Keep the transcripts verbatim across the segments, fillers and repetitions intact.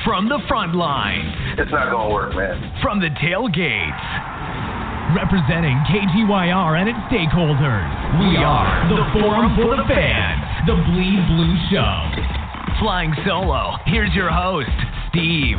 From the front lines. It's not going to work, man. From the tailgates. Representing K G Y R and its stakeholders. We are the Forum for the Fans, the Bleed Blue Show. Flying solo, here's your host, Steve.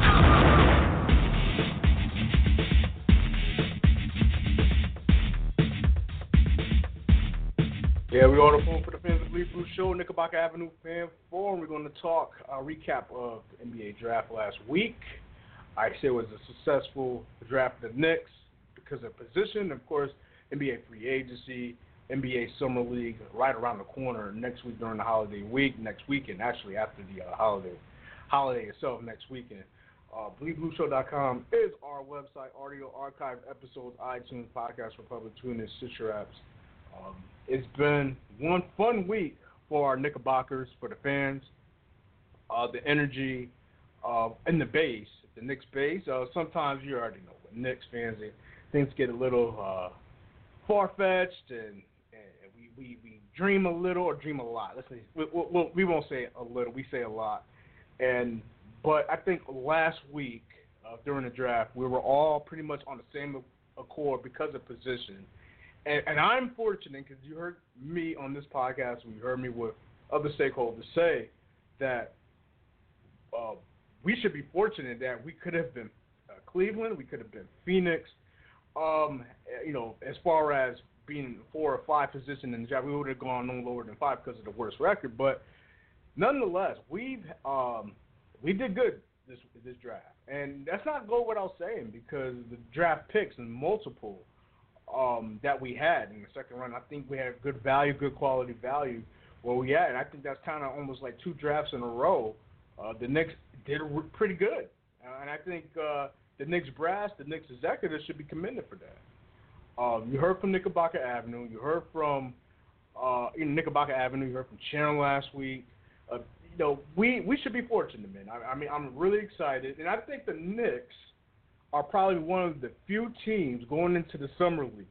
Yeah, we're on the Forum for the Fans, the Bleed Blue Show, Knickerbocker Avenue Fan Forum. We're going to talk a recap of the N B A draft last week. I say it was a successful draft of the Knicks because of position. Of course, N B A free agency, N B A Summer League right around the corner next week during the holiday week, next weekend, actually after the uh, holiday holiday itself next weekend. Uh, bleed blue show dot com is our website, audio archive episodes, iTunes, Podcast Republic, TuneIn, Stitcher apps. Um, it's been one fun week for our Knickerbockers, for the fans. Uh, the energy uh, in the base, the Knicks base. Uh, sometimes you already know what Knicks fans, things get a little uh, far-fetched, and, and we, we, we dream a little or dream a lot. Let's say we, we, we won't say a little, we say a lot. And but I think last week uh, during the draft, we were all pretty much on the same accord because of position. And, and I'm fortunate because you heard me on this podcast, you heard me with other stakeholders say that uh, we should be fortunate that we could have been uh, Cleveland, we could have been Phoenix. Um, you know, as far as being four or five position in the draft, we would have gone no lower than five because of the worst record. But nonetheless, we've um, we did good this this draft, and that's not go without saying because the draft picks and multiple um, that we had in the second round, I think we had good value, good quality value where we had, and I think that's kind of almost like two drafts in a row. Uh, the Knicks did pretty good, uh, and I think uh, the Knicks brass, the Knicks executives should be commended for that. Um, you heard from Knickerbocker Avenue, you heard from uh, you know, Knickerbocker Avenue, you heard from Sharon last week. Uh, you know, we, we should be fortunate, man. I, I mean, I'm really excited, and I think the Knicks are probably one of the few teams going into the summer league,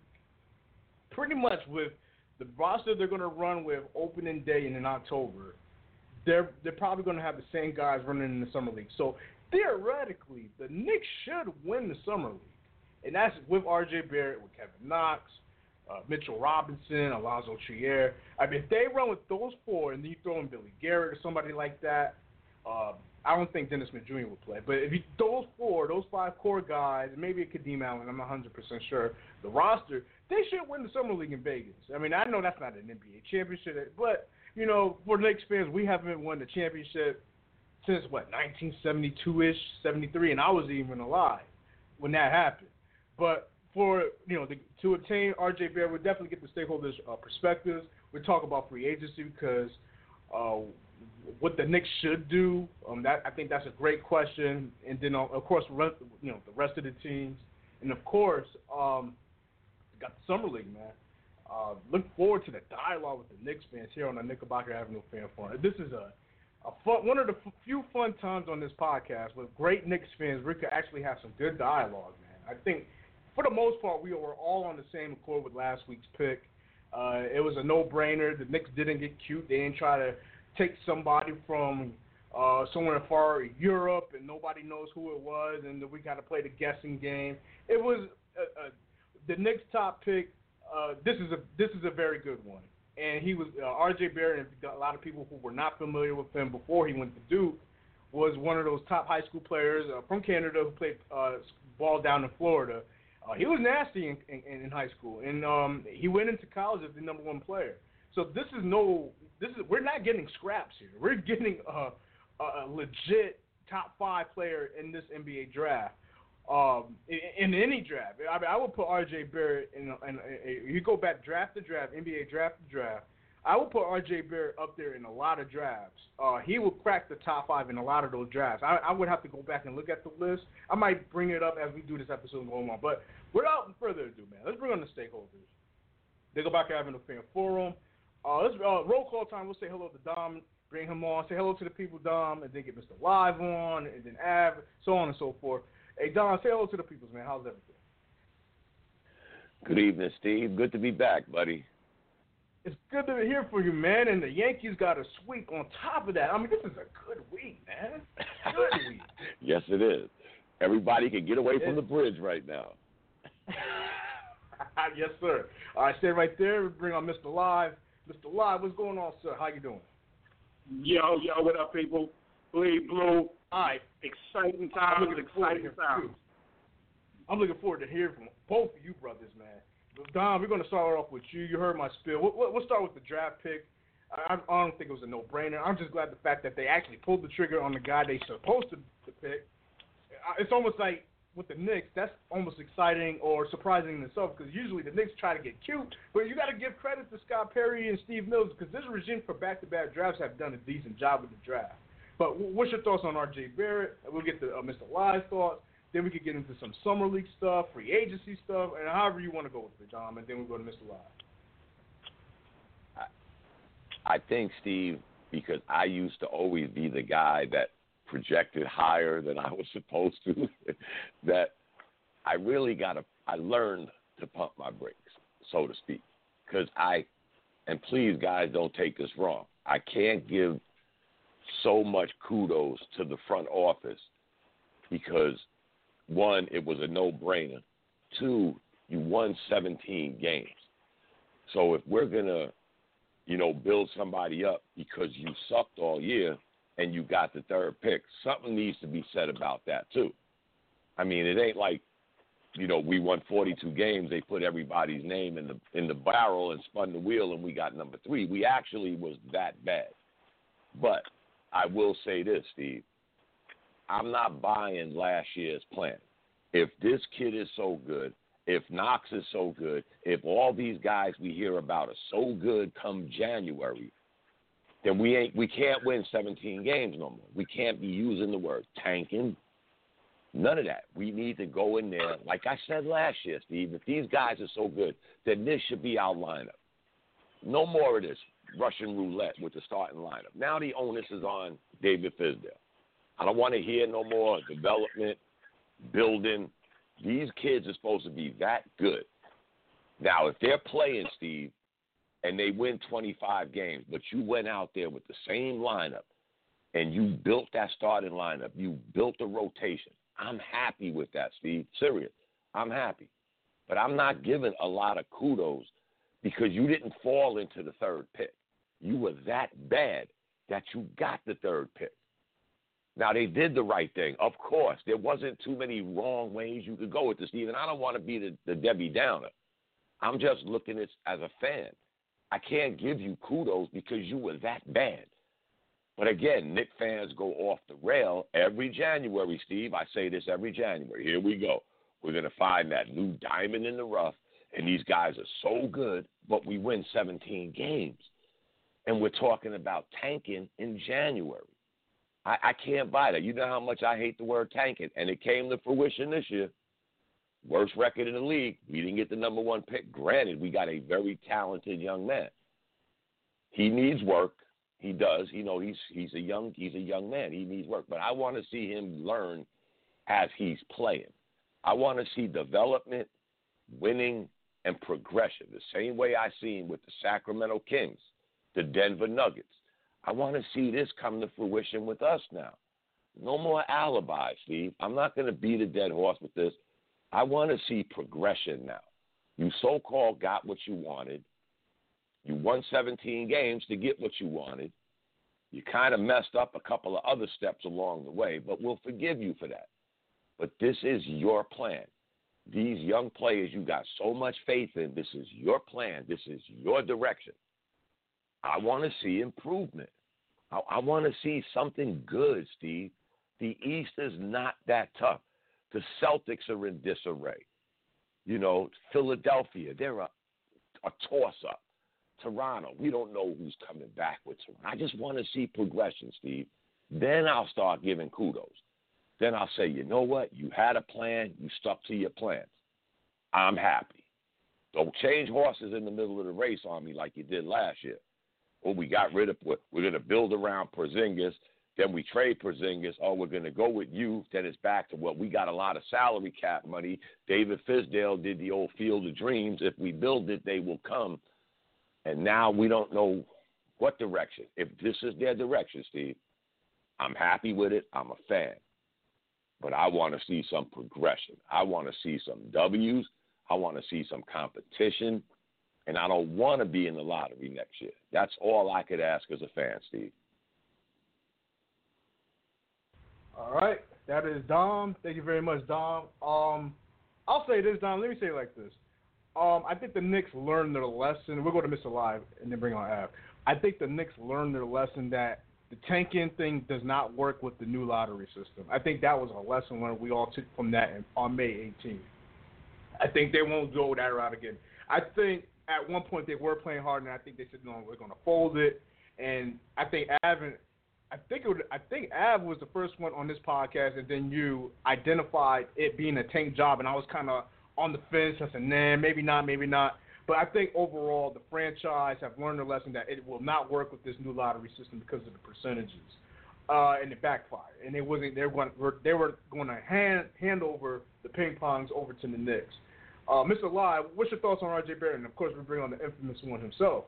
pretty much with the roster they're going to run with opening day and in October. They're they're probably going to have the same guys running in the summer league. So theoretically, the Knicks should win the summer league, and that's with R J Barrett, with Kevin Knox, Uh, Mitchell Robinson, Alonzo Trier. I mean, if they run with those four and then you throw in Billy Garrett or somebody like that, uh, I don't think Dennis Smith Junior would play. But if you those four, those five core guys, maybe a Kadeem Allen, I'm not one hundred percent sure, the roster, they should win the Summer League in Vegas. I mean, I know that's not an N B A championship, but, you know, for Knicks fans, we haven't won the championship since, what, nineteen seventy-two-ish, seventy-three, and I was even alive when that happened. But for, you know, the, to obtain R J Barrett, we'll definitely get the stakeholders' uh, perspectives. We'll talk about free agency because uh, what the Knicks should do, um, that I think that's a great question. And then, uh, of course, rest, you know, the rest of the teams. And, of course, um, got the Summer League, man. Uh, look forward to the dialogue with the Knicks fans here on the Knickerbocker Avenue Fan Forum. This is a, a fun, one of the f- few fun times on this podcast with great Knicks fans. We could actually have some good dialogue, man. I think for the most part, we were all on the same accord with last week's pick. Uh, it was a no-brainer. The Knicks didn't get cute. They didn't try to take somebody from uh, somewhere far in Europe and nobody knows who it was, and we got to play the guessing game. It was uh, uh, the Knicks' top pick. Uh, this is a this is a very good one, and he was uh, R J Barrett. And a lot of people who were not familiar with him before he went to Duke was one of those top high school players uh, from Canada who played uh, ball down in Florida. Uh, he was nasty in, in, in high school, and um, he went into college as the number one player. So this is no, this is we're not getting scraps here. We're getting a, a legit top five player in this N B A draft, um, in, in any draft. I mean, I would put R J Barrett in. in, in you go back draft to draft, N B A draft to draft. I would put R J Barrett up there in a lot of drafts. Uh, he will crack the top five in a lot of those drafts. I, I would have to go back and look at the list. I might bring it up as we do this episode going on. But without further ado, man, let's bring on the stakeholders. They go back to having a fan forum. Uh, let's uh, roll call time. We'll say hello to Dom, bring him on. Say hello to the people, Dom, and then get Mister Live on, and then Av, so on and so forth. Hey, Dom, say hello to the people, man. How's everything? Good evening, Steve. Good to be back, buddy. It's good to hear from you, man. And the Yankees got a sweep on top of that. I mean, this is a good week, man. Good week. Yes, it is. Everybody can get away from the bridge right now. Yes, sir. All right, stay right there. We bring on Mister Live. Mister Live, what's going on, sir? How you doing? Yo, yo, what up, people? Bleed Blue. All right. Exciting times, exciting times. I'm looking forward to hearing from both of you brothers, man. Don, we're going to start off with you. You heard my spiel. We'll, we'll start with the draft pick. I, I don't think it was a no-brainer. I'm just glad the fact that they actually pulled the trigger on the guy they supposed to, to pick. It's almost like with the Knicks, that's almost exciting or surprising in itself because usually the Knicks try to get cute, but you got to give credit to Scott Perry and Steve Mills because this regime for back-to-back drafts have done a decent job with the draft. But what's your thoughts on R J Barrett? We'll get to uh, Mister Live's thoughts. Then we could get into some summer league stuff, free agency stuff, and however you want to go with it, Dom. And then we'll go to Mister Live. I think, Steve, because I used to always be the guy that projected higher than I was supposed to, that I really got to, I learned to pump my brakes, so to speak. Because I, and please, guys, don't take this wrong. I can't give so much kudos to the front office because, one, it was a no-brainer. Two, you won seventeen games. So if we're going to, you know, build somebody up because you sucked all year and you got the third pick, something needs to be said about that too. I mean, it ain't like, you know, we won forty-two games, they put everybody's name in the in the barrel and spun the wheel and we got number three. We actually was that bad. But I will say this, Steve. I'm not buying last year's plan. If this kid is so good, if Knox is so good, if all these guys we hear about are so good come January, then we ain't we can't win seventeen games no more. We can't be using the word tanking. None of that. We need to go in there. Like I said last year, Steve, if these guys are so good, then this should be our lineup. No more of this Russian roulette with the starting lineup. Now the onus is on David Fizdale. I don't want to hear no more development, building. These kids are supposed to be that good. Now, if they're playing, Steve, and they win twenty-five games, but you went out there with the same lineup and you built that starting lineup, you built a rotation, I'm happy with that, Steve. Serious. I'm happy. But I'm not giving a lot of kudos because you didn't fall into the third pick. You were that bad that you got the third pick. Now, they did the right thing. Of course, there wasn't too many wrong ways you could go with this, Steve. And I don't want to be the, the Debbie Downer. I'm just looking at it as a fan. I can't give you kudos because you were that bad. But again, Knicks fans go off the rail every January, Steve. I say this every January. Here we go. We're going to find that new diamond in the rough, and these guys are so good, but we win seventeen games. And we're talking about tanking in January. I, I can't buy that. You know how much I hate the word tanking, and it came to fruition this year. Worst record in the league. We didn't get the number one pick. Granted, we got a very talented young man. He needs work. He does. You know, he's he's a young he's a young man. He needs work. But I want to see him learn as he's playing. I want to see development, winning, and progression. The same way I seen with the Sacramento Kings, the Denver Nuggets. I want to see this come to fruition with us now. No more alibi, Steve. I'm not going to beat a dead horse with this. I want to see progression now. You so-called got what you wanted. You won seventeen games to get what you wanted. You kind of messed up a couple of other steps along the way, but we'll forgive you for that. But this is your plan. These young players you got so much faith in, this is your plan. This is your direction. I want to see improvement. I, I want to see something good, Steve. The East is not that tough. The Celtics are in disarray. You know, Philadelphia, they're a, a toss-up. Toronto, we don't know who's coming back with Toronto. I just want to see progression, Steve. Then I'll start giving kudos. Then I'll say, you know what? You had a plan. You stuck to your plans. I'm happy. Don't change horses in the middle of the race on me like you did last year. Well, we got rid of, we're going to build around Porzingis. Then we trade Porzingis. Oh, we're going to go with you. Then it's back to, well, we got a lot of salary cap money. David Fizdale did the old Field of Dreams. If we build it, they will come. And now we don't know what direction. If this is their direction, Steve, I'm happy with it. I'm a fan. but I want to see some progression. I want to see some W's. I want to see some competition, and I don't want to be in the lottery next year. That's all I could ask as a fan, Steve. All right, that is Dom. Thank you very much, Dom. Um, I'll say this, Dom. Let me say it like this. Um, I think the Knicks learned their lesson. We'll go to Mister Live and then bring on Av. I think the Knicks learned their lesson that the tanking thing does not work with the new lottery system. I think that was a lesson learned we all took from that in, on May eighteenth. I think they won't go that route again. I think at one point they were playing hard, and I think they said, no, we're going to fold it. And I think Av, I think it would, I think Av was the first one on this podcast, and then you identified it being a tank job, and I was kind of on the fence. I said, nah, maybe not, maybe not. But I think overall the franchise have learned a lesson that it will not work with this new lottery system because of the percentages, uh, and it backfired. And it wasn't. They were going. They were going to hand hand over the ping pongs over to the Knicks. Uh, Mister Live, what's your thoughts on R J Barrett? And of course, we bring on the infamous one himself.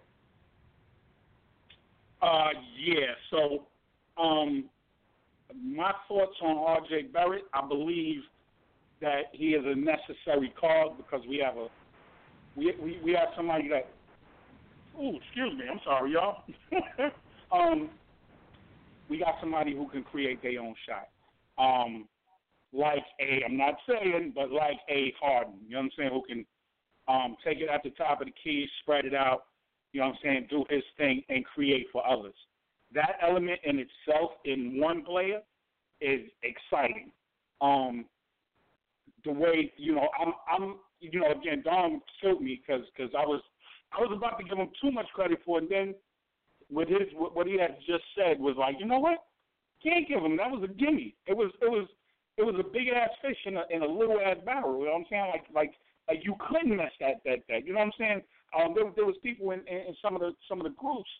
Uh, yeah. So, um, my thoughts on R J Barrett. I believe that he is a necessary call because we have a we we, we have somebody that. Oh, excuse me. I'm sorry, y'all. um, we got somebody who can create their own shot. Um, like a, I'm not saying, but like a Harden. You know what I'm saying? Who can um, take it at the top of the key, spread it out. You know what I'm saying? Do his thing and create for others. That element in itself in one player is exciting. Um, the way, you know, I'm, I'm, you know, again, Don killed me because because I was I was about to give him too much credit for it. And then with his what he had just said was like, you know what? Can't give him. That was a gimme. It was it was it was a big ass fish in a in a little ass barrel. You know what I'm saying? Like like like you couldn't mess that that that. You know what I'm saying? Um, there there was people in, in, in some of the some of the groups,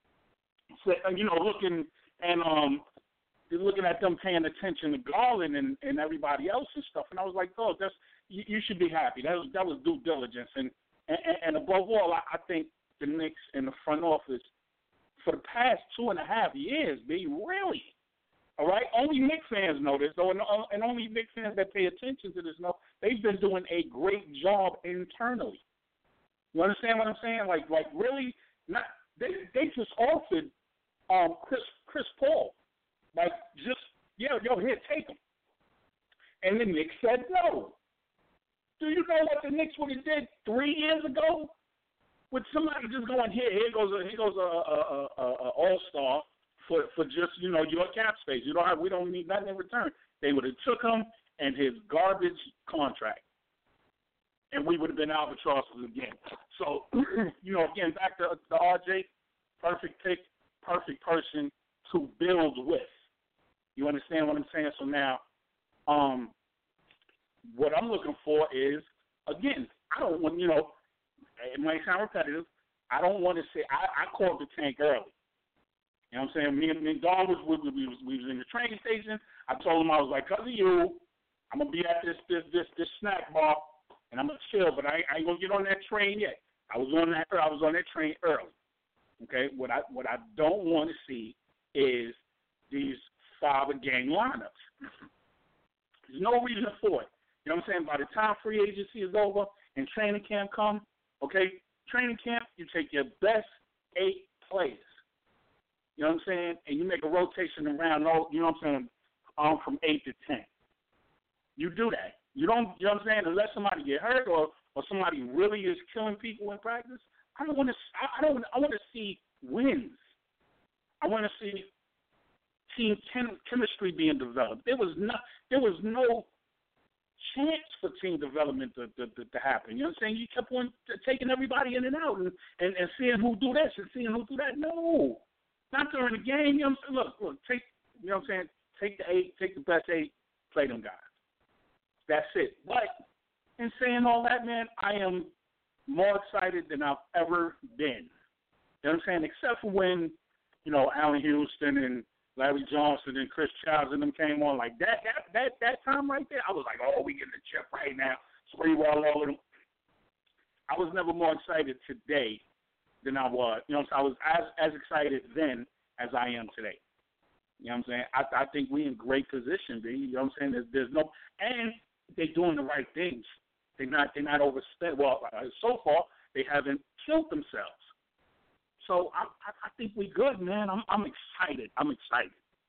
you know, looking and um. looking at them paying attention to Garland and, and everybody else and stuff, and I was like, oh, that's you, you should be happy. That was that was due diligence, and and, and above all, I, I think the Knicks in the front office for the past two and a half years, be really, all right. Only Knicks fans know this, though, and, and only Knicks fans that pay attention to this know they've been doing a great job internally. You understand what I'm saying? Like like really, not they they just offered um Chris Chris Paul. Like, just, yeah, yo, here, take him. And the Knicks said no. Do you know what the Knicks would have did three years ago? With somebody just going, here, here goes a, here goes a, a, a, a all-star for, for just, you know, your cap space. You don't have, we don't need nothing in return. They would have took him and his garbage contract. And we would have been albatrosses again. So, you know, again, back to, to R J, perfect pick, perfect person to build with. You understand what I'm saying? So now, um, what I'm looking for is, again, I don't want, you know, it might sound repetitive. I don't want to say, I, I called the tank early. You know what I'm saying? Me and, me and Don was, we, we, was, we was in the train station. I told him, I was like, because of you, I'm going to be at this, this, this, this snack bar, and I'm going to chill, but I, I ain't going to get on that train yet. I was on that, I was on that train early. Okay? What I, what I don't want to see is these five-a-game lineups. There's no reason for it. You know what I'm saying? By the time free agency is over and training camp comes, okay, training camp, you take your best eight players. You know what I'm saying? And you make a rotation around, all, you know what I'm saying, um, from eight to ten. You do that. You don't, you know what I'm saying, unless somebody get hurt or, or somebody really is killing people in practice, I don't want to, I don't, I want to see wins. I want to see team chem- chemistry being developed. There was no, there was no chance for team development to, to, to, to happen. You know what I'm saying? You kept on t- taking everybody in and out and, and, and seeing who do this and seeing who do that. No, not during the game. You know what I'm saying? Look, look, take, you know what I'm saying? Take the eight, take the best eight, play them guys. That's it. But in saying all that, man, I am more excited than I've ever been. You know what I'm saying? Except for when, you know, Allen Houston and Larry Johnson and Chris Childs and them came on like that. That that that time right there, I was like, oh, we getting the chip right now. Spree wall all of them. I was never more excited today than I was. You know, so I was as as excited then as I am today. You know what I'm saying? I, I think we're in great position, B. You know what I'm saying? There's, there's no, and they're doing the right things. They're not, they're not overspent. Well, uh, so far they haven't killed themselves. So I, I, I think we're good, man. I'm, I'm excited. I'm excited.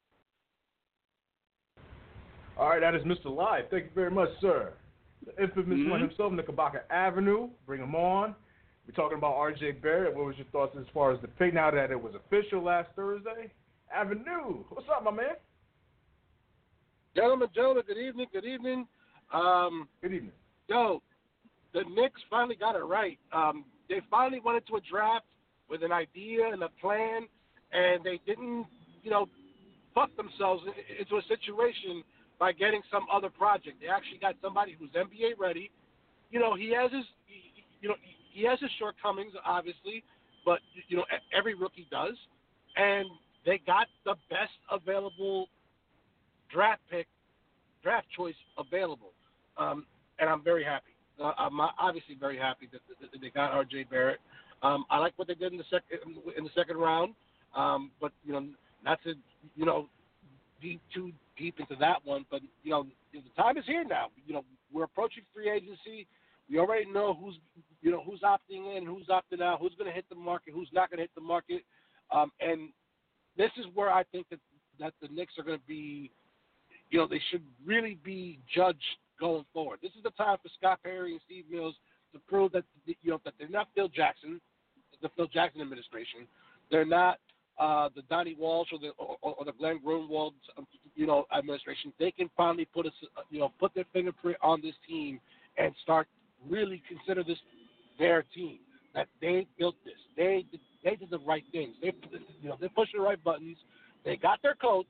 All right, that is Mister Live. Thank you very much, sir. The infamous Mm-hmm. one himself, Knickerbocker Avenue. Bring him on. We're talking about R J Barrett. What was your thoughts as far as the pick now that it was official last Thursday? Avenue, what's up, my man? Gentlemen, gentlemen, good evening, good evening. Um, Good evening. yo, the Knicks finally got it right. Um, they finally went into a draft with an idea and a plan, and they didn't, you know, fuck themselves into a situation by getting some other project. They actually got somebody who's N B A ready. You know, he has his, you know, he has his shortcomings, obviously, but, you know, every rookie does. And they got the best available draft pick, draft choice available. Um, and I'm very happy. Uh, I'm obviously very happy that, that, that they got R J Barrett. Um, I like what they did in the second in the second round, um, but you know, not to you know be too deep into that one. But you know, the time is here now. You know, we're approaching free agency. We already know who's you know who's opting in, who's opting out, who's going to hit the market, who's not going to hit the market, um, and this is where I think that that the Knicks are going to be. You know, they should really be judged going forward. This is the time for Scott Perry and Steve Mills to prove that you know that they're not Phil Jackson, the Phil Jackson administration. They're not uh, the Donnie Walsh or the or, or the Glenn Grunwald, you know, administration. They can finally put a, you know put their fingerprint on this team and start really consider this their team. That they built this. They did, they did the right things. They you know they pushed the right buttons. They got their coach.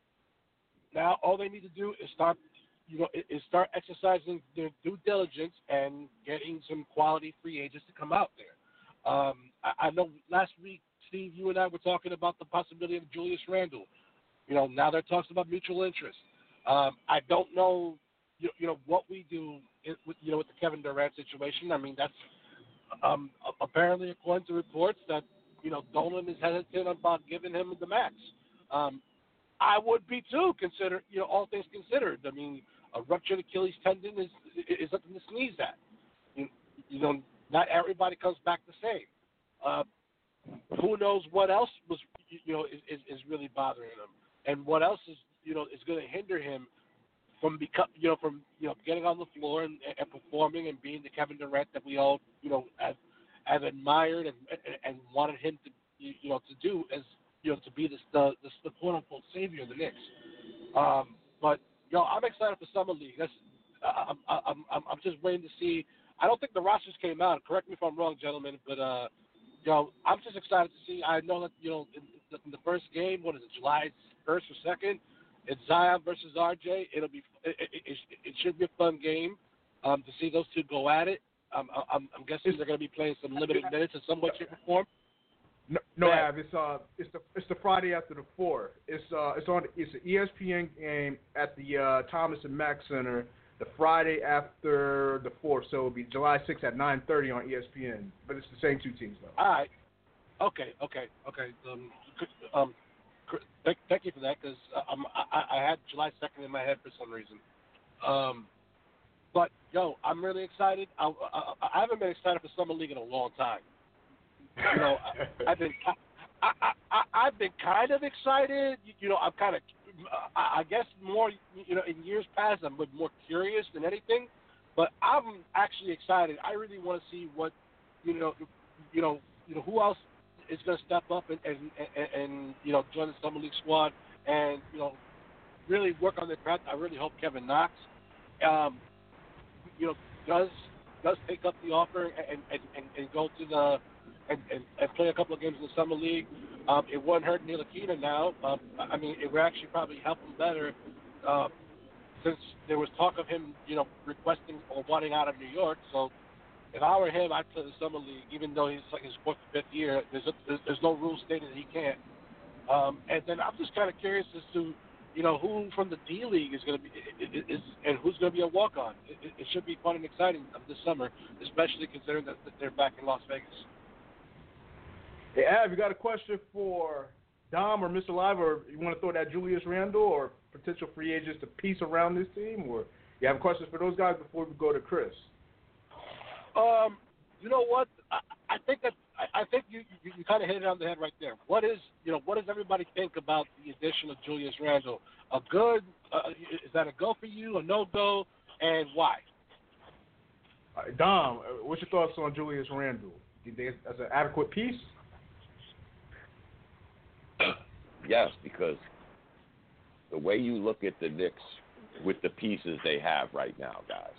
Now all they need to do is start, you know, is start exercising their due diligence and getting some quality free agents to come out there. Um, I, I know last week, Steve, you and I were talking about the possibility of Julius Randle. You know, now they're talking about mutual interest. Um, I don't know, you, you know, what we do, with, you know, with the Kevin Durant situation. I mean, that's um, apparently according to reports that you know Dolan is hesitant about giving him the max. Um, I would be too, consider you know all things considered. I mean, a ruptured Achilles tendon is is something to sneeze at. You, you know, not everybody comes back the same. Uh, who knows what else was you know is, is, is really bothering him, and what else is you know is going to hinder him from become you know from you know getting on the floor and, and performing and being the Kevin Durant that we all you know have, have admired and, and and wanted him to you know to do as. You know, to be this, the, the the quote unquote savior of the Knicks. Um, but yo, I'm excited for summer league. That's I'm I'm I'm I'm just waiting to see. I don't think the rosters came out. Correct me if I'm wrong, gentlemen. But uh, yo, I'm just excited to see. I know that you know in the, in the first game, what is it, July first or second? It's Zion versus R J. It'll be it, it, it, it should be a fun game um, to see those two go at it. Um, I'm, I'm guessing they're going to be playing some limited minutes in some way, shape, or form. No, no, Av, it's uh, it's the it's the Friday after the fourth. It's uh, it's on it's an E S P N game at the uh, Thomas and Mack Center. The Friday after the fourth, so it'll be July sixth at nine thirty on E S P N. But it's the same two teams though. All right. Okay. Okay. Okay. Um. um thank, thank you for that because um, I, I had July second in my head for some reason. Um. But yo, I'm really excited. I, I, I haven't been excited for summer league in a long time. You know, I, I've been, I, I, I, I've been kind of excited. You, you know, I'm kind of, I, I guess more, you know, in years past, I'm more curious than anything. But I'm actually excited. I really want to see what, you know, you know, you know, who else is going to step up and, and, and, and you know, join the summer league squad and you know, really work on their craft. I really hope Kevin Knox, um, you know, does does take up the offer and and, and, and go to the. And, and, and play a couple of games in the summer league. Um, it wouldn't hurt Ntilikina now. Um, I mean, it would actually probably help him better uh, since there was talk of him, you know, requesting or wanting out of New York. So if I were him, I'd play the summer league, even though he's like his fourth or fifth year. There's, a, there's, there's no rule stating that he can't. Um, and then I'm just kind of curious as to, you know, who from the D League is going to be is, is and who's going to be a walk-on. It, it should be fun and exciting this summer, especially considering that, that they're back in Las Vegas. Hey, Av, you got a question for Dom or Mister Live, or you want to throw that Julius Randle or potential free agents to piece around this team, or you have questions for those guys before we go to Chris? Um, you know what? I, I think that I, I think you, you you kind of hit it on the head right there. What is you know what does everybody think about the addition of Julius Randle? A good uh, is that a go for you? A no go, and why? Uh, Dom, uh, what's your thoughts on Julius Randle? Do you think it's an adequate piece? Yes, because the way you look at the Knicks with the pieces they have right now, guys,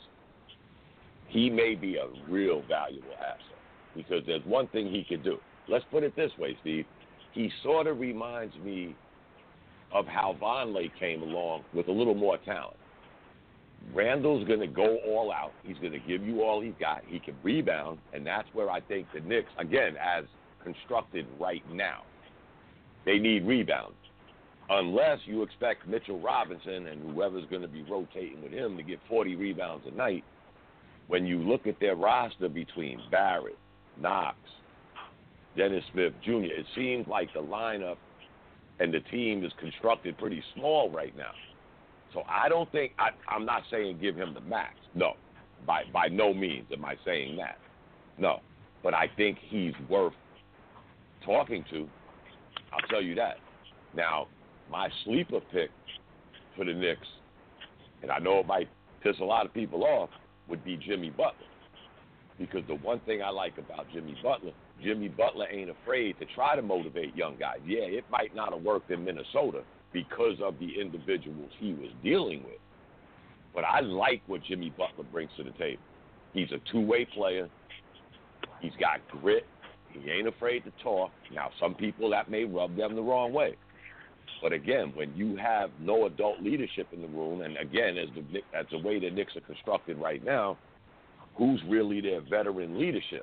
he may be a real valuable asset because there's one thing he could do. Let's put it this way, Steve. He sort of reminds me of how Vonleh came along with a little more talent. Randall's going to go all out. He's going to give you all he's got. He can rebound, and that's where I think the Knicks, again, as constructed right now, they need rebounds. Unless you expect Mitchell Robinson and whoever's going to be rotating with him to get forty rebounds a night, when you look at their roster between Barrett, Knox, Dennis Smith Junior, it seems like the lineup and the team is constructed pretty small right now. So I don't think I, – I'm not saying give him the max. No, by by no means am I saying that. No, but I think he's worth talking to. I'll tell you that. Now, my sleeper pick for the Knicks, and I know it might piss a lot of people off, would be Jimmy Butler. Because the one thing I like about Jimmy Butler, Jimmy Butler ain't afraid to try to motivate young guys. Yeah, it might not have worked in Minnesota because of the individuals he was dealing with. But I like what Jimmy Butler brings to the table. He's a two-way player. He's got grit. He ain't afraid to talk. Now, some people, that may rub them the wrong way. But, again, when you have no adult leadership in the room, and, again, as the, as the way the Knicks are constructed right now, who's really their veteran leadership?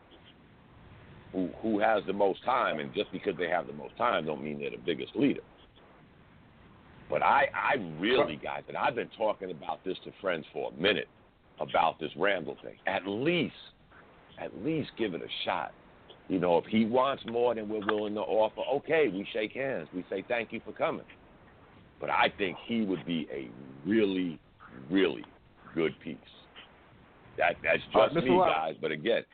Who who has the most time? And just because they have the most time don't mean they're the biggest leader. But I, I really, guys, and I've been talking about this to friends for a minute, about this Randle thing. At least, at least give it a shot. You know, if he wants more than we're willing to offer, okay, we shake hands. We say thank you for coming. But I think he would be a really, really good piece. That That's just uh, me, Live. guys. But again.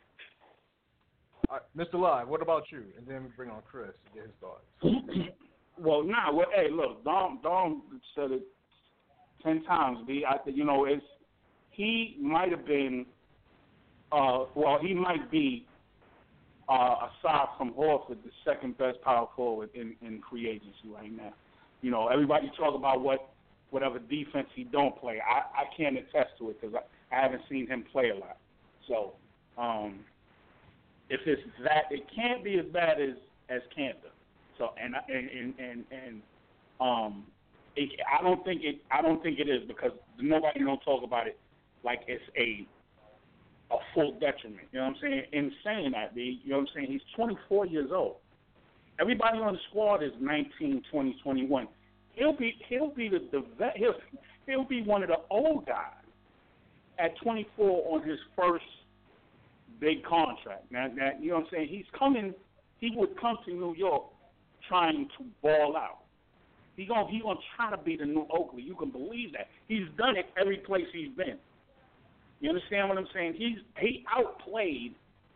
Uh, Mister Live, what about you? And then we bring on Chris to get his thoughts. Well, nah. Well, hey, look, Dom, Dom said it ten times. B, I, you know, it's he might have been. Uh, well, he might be. Uh, aside from Horford, the second best power forward in, in free agency right now. You know, everybody talk about what whatever defense he don't play. I, I can't attest to it because I, I haven't seen him play a lot. So, um, if it's that, it can't be as bad as as Cantor. So, and and and and, and um, it, I don't think it. I don't think it is because nobody don't talk about it like it's a. a full detriment. You know what I'm saying? In saying that, B, you know what I'm saying? He's twenty-four years old. Everybody on the squad is nineteen, twenty, twenty-one. He'll be he'll be the, the vet, he'll he'll be one of the old guys at twenty-four on his first big contract. Now, now you know what I'm saying? He's coming. He would come to New York trying to ball out. He gonna he gonna try to be the new Oakley. You can believe that. He's done it every place he's been. You understand what I'm saying? He's he outplayed.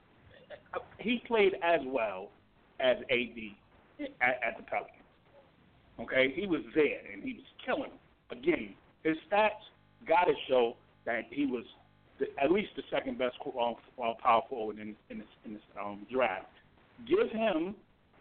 He played as well as A D at, at the Pelicans. Okay, he was there and he was killing them. Again, his stats got to show that he was the, at least the second best uh, power forward in in this, in this um, draft. Give him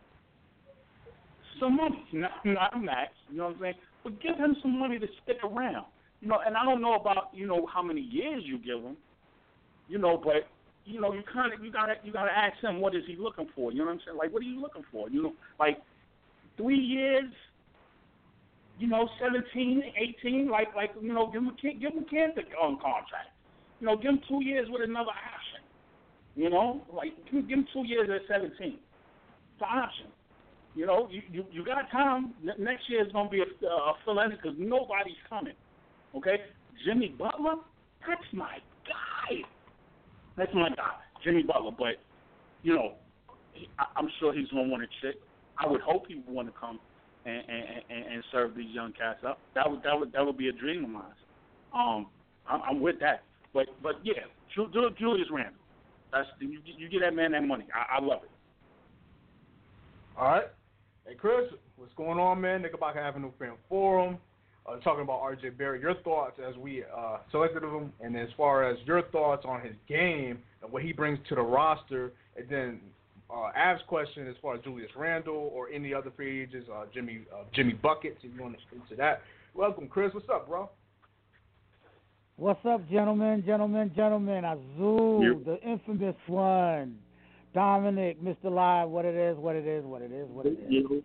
some money, not, not a max. You know what I'm saying? But give him some money to stick around. You know, and I don't know about, you know, how many years you give him, you know, but, you know, you kind of, you got to you gotta ask him what is he looking for. You know what I'm saying? Like, what are you looking for? You know, like, three years, you know, seventeen, eighteen, like, like you know, give him, give him Cantor on contract. You know, give him two years with another option. You know, like, give him two years at seventeen. It's an option. You know, you, you, you got time. Next year is going to be a, a fill-in because nobody's coming. Okay, Jimmy Butler, that's my guy. That's my guy, Jimmy Butler. But, you know, he, I, I'm sure he's going to want to check. I would hope he would want to come and, and, and, and serve these young cats up. That would that would that would be a dream of mine. Um, I'm, I'm with that. But but yeah, Julius Randle. That's you, you get that man that money. I, I love it. All right. Hey Chris, what's going on, man? Knickerbocker Avenue Fan Forum. Uh, talking about R J Barrett. Your thoughts as we uh, selected him, and as far as your thoughts on his game and what he brings to the roster, and then uh, Av's question as far as Julius Randle or any other free agents, uh, Jimmy uh, Jimmy Buckets, if you want to speak to that. Welcome, Chris. What's up, bro? What's up, gentlemen, gentlemen, gentlemen? Azul, yep. The infamous one. Dominic, Mister Live, what it is, what it is, what it is, what it is.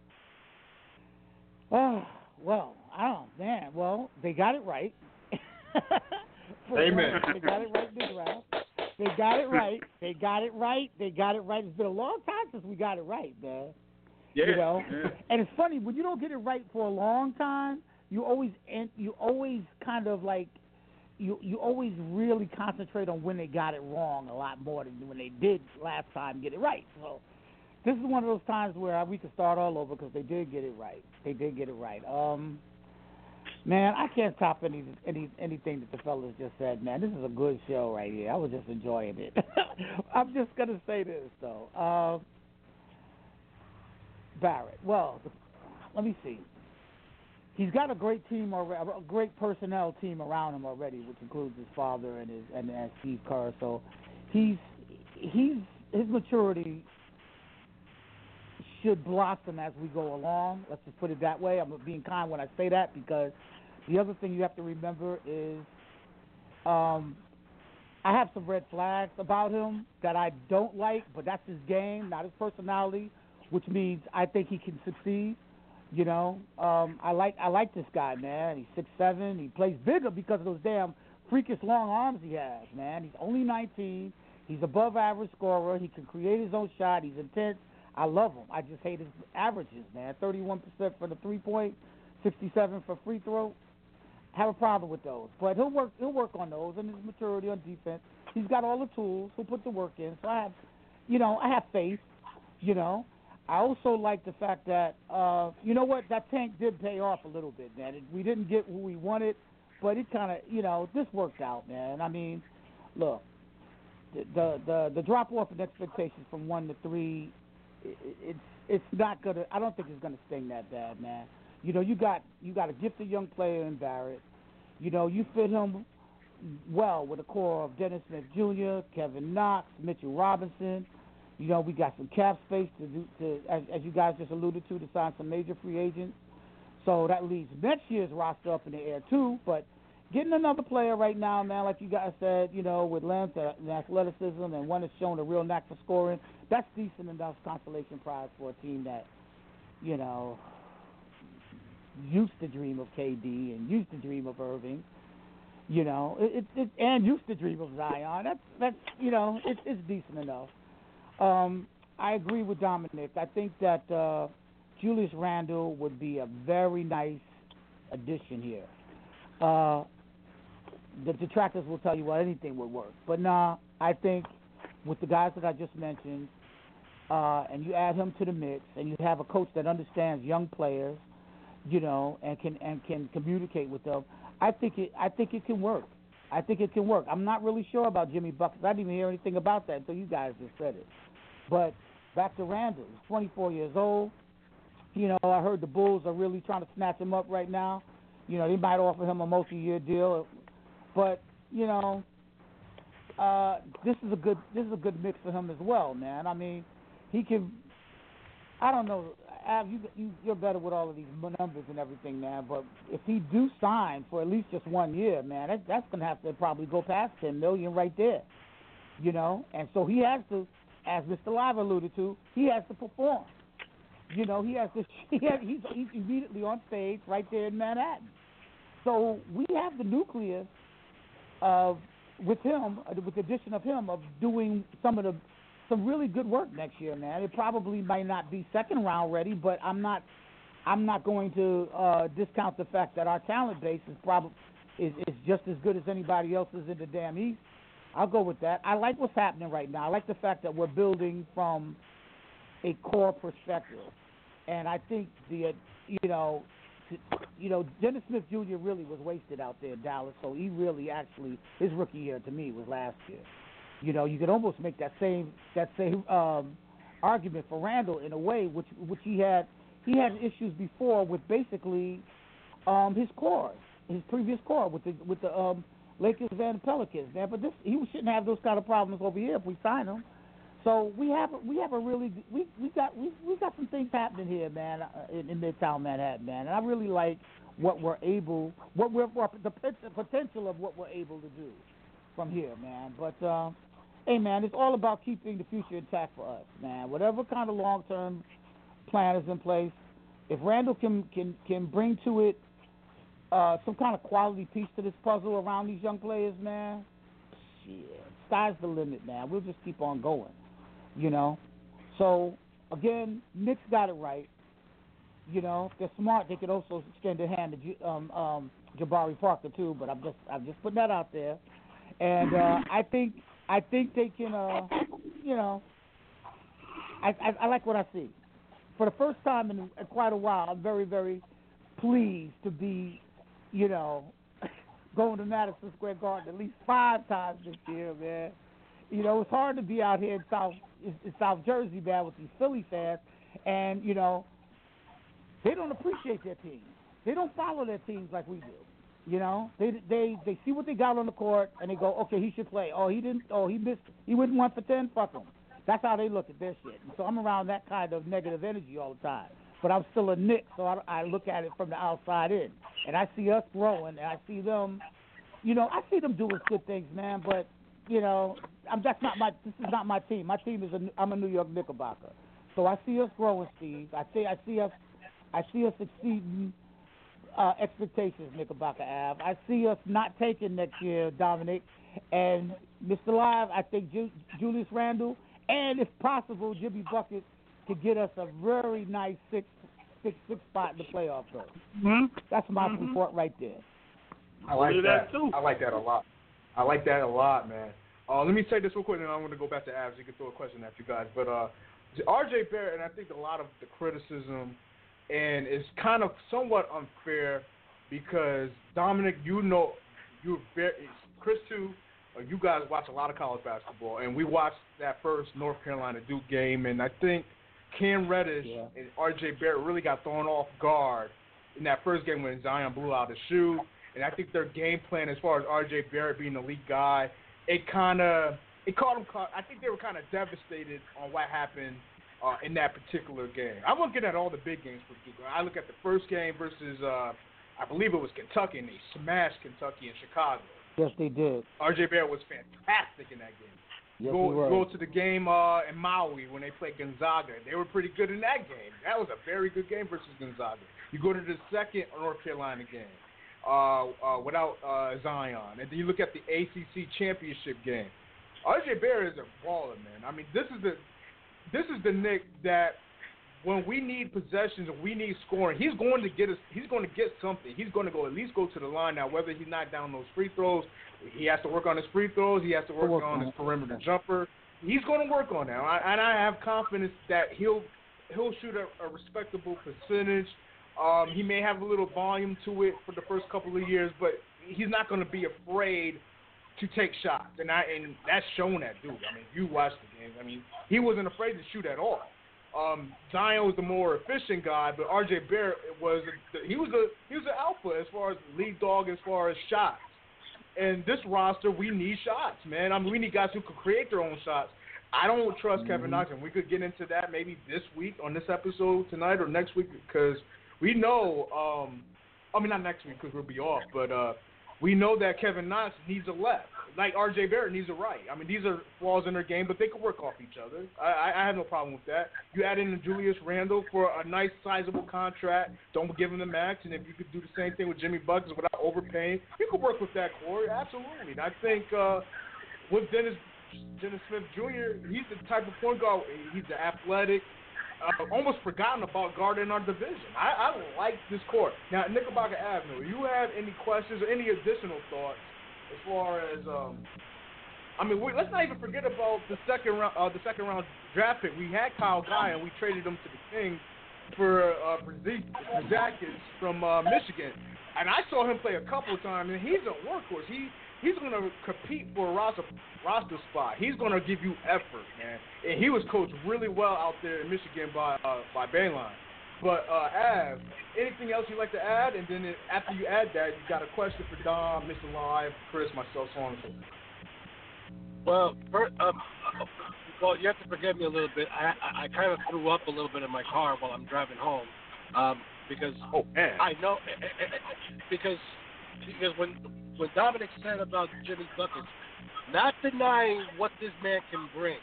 Oh, well, I don't, man, well, they got it right. Amen. They got it right in the draft. They got it right. They got it right. They got it right. It's been a long time since we got it right, man. Yeah. You know? Yeah. And it's funny, when you don't get it right for a long time, you always, you always kind of like, You you always really concentrate on when they got it wrong a lot more than when they did last time get it right. So this is one of those times where we could start all over because they did get it right. They did get it right. Um, man, I can't top any any anything that the fellas just said. Man, this is a good show right here. I was just enjoying it. I'm just gonna say this though. Uh, Barrett. Well, let me see. He's got a great team already, a great personnel team around him already, which includes his father and his and, and Steve Kerr. So he's he's his maturity should blossom as we go along. Let's just put it that way. I'm being kind when I say that because the other thing you have to remember is um, I have some red flags about him that I don't like, but that's his game, not his personality, which means I think he can succeed. You know, um, I like I like this guy, man. He's six seven. He plays bigger because of those damn freakish long arms he has, man. He's only nineteen. He's above average scorer. He can create his own shot. He's intense. I love him. I just hate his averages, man. thirty-one percent for the three-point, sixty-seven for free throw. Have a problem with those. But he'll work he'll work on those and his maturity on defense. He's got all the tools. He'll put the work in. So I have, you know, I have faith, you know. I also like the fact that, uh, you know what, that tank did pay off a little bit, man. It, we didn't get who we wanted, but it kind of, you know, this worked out, man. I mean, look, the the the, the drop-off in expectations from one to three, it, it's it's not going to, I don't think it's going to sting that bad, man. You know, you got you got a gifted young player in Barrett. You know, you fit him well with a core of Dennis Smith Junior, Kevin Knox, Mitchell Robinson. You know, we got some cap space to do, to as, as you guys just alluded to, to sign some major free agents. So that leaves next year's roster up in the air too. But getting another player right now, man, like you guys said, you know, with length and athleticism and one that's shown a real knack for scoring, that's decent enough consolation prize for a team that, you know, used to dream of K D and used to dream of Irving. You know, it, it, it and used to dream of Zion. That's that's you know, it, it's decent enough. Um, I agree with Dominic. I think that uh, Julius Randle would be a very nice addition here. Uh, the detractors will tell you, well, anything would work. But nah, I think with the guys that I just mentioned, uh, and you add him to the mix, and you have a coach that understands young players, you know, and can and can communicate with them, I think it. I think it can work. I think it can work. I'm not really sure about Jimmy Buckets. I didn't even hear anything about that until you guys just said it. But back to Randle. He's twenty-four years old. You know, I heard the Bulls are really trying to snatch him up right now. You know, they might offer him a multi-year deal. But, you know, uh, this is a good this is a good mix for him as well, man. I mean, he can – I don't know. Av, you, you, you're better with all of these numbers and everything, man. But if he do sign for at least just one year, man, that, that's going to have to probably go past ten million dollars right there, you know. And so he has to, as Mister Live alluded to, he has to perform. You know, he has to. He has, he's, he's immediately on stage right there in Manhattan. So we have the nucleus of with him, with the addition of him, of doing some of the. Some really good work next year, man. It probably might not be second round ready, but I'm not, I'm not going to uh, discount the fact that our talent base is probably is, is just as good as anybody else's in the damn East. I'll go with that. I like what's happening right now. I like the fact that we're building from a core perspective. And I think the, uh, you know, t- you know, Dennis Smith Junior really was wasted out there in Dallas. So he really actually his rookie year to me was last year. You know, you could almost make that same that same um, argument for Randall in a way, which which he had he had issues before with basically um, his core, his previous core with the with the um, Lakers and the Pelicans, man. But this he shouldn't have those kind of problems over here if we sign him. So we have we have a really we we got we we got some things happening here, man, uh, in, in Midtown Manhattan, man. And I really like what we're able, what we're the potential of what we're able to do from here, man. But uh, hey, man, it's all about keeping the future intact for us, man. Whatever kind of long term plan is in place, if Randall can can can bring to it uh, some kind of quality piece to this puzzle around these young players, man, shit, sky's the limit, man. We'll just keep on going. You know, so again, Knicks got it right. You know, if they're smart, they could also extend their hand to um, um, Jabari Parker too. But I'm just, I'm just putting that out there. And uh, I think, I think they can. Uh, you know, I, I, I like what I see. For the first time in, in quite a while, I'm very, very pleased to be, you know, going to Madison Square Garden at least five times this year, man. You know, it's hard to be out here in South in South Jersey, man, with these Philly fans, and you know, they don't appreciate their teams. They don't follow their teams like we do. You know, they they they see what they got on the court, and they go, okay, he should play. Oh, he didn't. Oh, he missed. He went one for ten. Fuck him. That's how they look at their shit. And so I'm around that kind of negative energy all the time. But I'm still a Knick, so I, I look at it from the outside in, and I see us growing, and I see them. You know, I see them doing good things, man, but. You know, I'm, that's not my. This is not my team. My team is a. I'm a New York Knickerbocker, so I see us growing, Steve. I see. I see us. I see us exceeding uh, expectations, Knickerbocker Ave. I see us not taking next year, Dominic, and Mister Live. I think Ju- Julius Randle, and if possible, Jimmy Buckets could get us a very nice six, six, six spot in the playoff berth. Mm-hmm. That's my mm-hmm. report right there. I like that. that. Too. I like that a lot. I like that a lot, man. Uh, let me say this real quick, and then I'm going to go back to Avs. You can throw a question at you guys. But uh, R J Barrett, and I think a lot of the criticism, and it's kind of somewhat unfair because, Dominic, you know, you're very, Chris too, uh, you guys watch a lot of college basketball, and we watched that first North Carolina Duke game, and I think Cam Reddish yeah. and R J Barrett really got thrown off guard in that first game when Zion blew out his shoe. And I think their game plan as far as R J Barrett being the lead guy, it kind of it caught them. I think they were kind of devastated on what happened uh, in that particular game. I'm looking at all the big games for Duke. I look at the first game versus, uh, I believe it was Kentucky, and they smashed Kentucky in Chicago. Yes, they did. R J Barrett was fantastic in that game. Yes, go, he was. go to the game uh, in Maui when they played Gonzaga. They were pretty good in that game. That was a very good game versus Gonzaga. You go to the second North Carolina game. Uh, uh, without uh, Zion. And then you look at the A C C championship game. R J Barrett is a baller, man. I mean, this is the this is the Knick that when we need possessions and we need scoring, he's going to get us. He's going to get something. He's going to go at least go to the line. Now, whether he knocked down those free throws, he has to work on his free throws. He has to work, work on, on his perimeter jumper. He's going to work on that, I, and I have confidence that he'll he'll shoot a, a respectable percentage. Um, he may have a little volume to it for the first couple of years, but he's not going to be afraid to take shots, and I and that's shown at Duke. I mean, you watched the game. I mean, he wasn't afraid to shoot at all. Um, Zion was the more efficient guy, but R J Barrett was a, he was a he was an alpha as far as lead dog as far as shots. And this roster, we need shots, man. I mean, we need guys who can create their own shots. I don't trust mm-hmm. Kevin Knox, and we could get into that maybe this week on this episode tonight or next week because. We know, um, I mean, not next week because we'll be off, but uh, we know that Kevin Knox needs a left, like R J Barrett needs a right. I mean, these are flaws in their game, but they can work off each other. I, I have no problem with that. You add in Julius Randle for a nice, sizable contract. Don't give him the max, and if you could do the same thing with Jimmy Buckets without overpaying, you could work with that core, absolutely. And I think uh, with Dennis Dennis Smith Junior, he's the type of point guard. He's the athletic. Uh, almost forgotten about guard in our division. I, I like this court. Now, Knickerbocker Avenue, you have any questions or any additional thoughts as far as, um, I mean, we, let's not even forget about the second round, uh, the second round draft pick. We had Kyle Guy and we traded him to the Kings. for uh, Brzezikis from uh, Michigan, and I saw him play a couple of times, and he's a workhorse. He he's going to compete for a roster roster spot. He's going to give you effort, man. And he was coached really well out there in Michigan by uh, by Bayline. But uh, Av, anything else you'd like to add? And then it, after you add that, you got a question for Dom, Mister Live, Chris, myself, so on and so forth. Well, first, um, well, you have to forgive me a little bit. I, I I kind of threw up a little bit in my car while I'm driving home, um, because oh, man. I know because because when when Dominic said about Jimmy Buckets, not denying what this man can bring,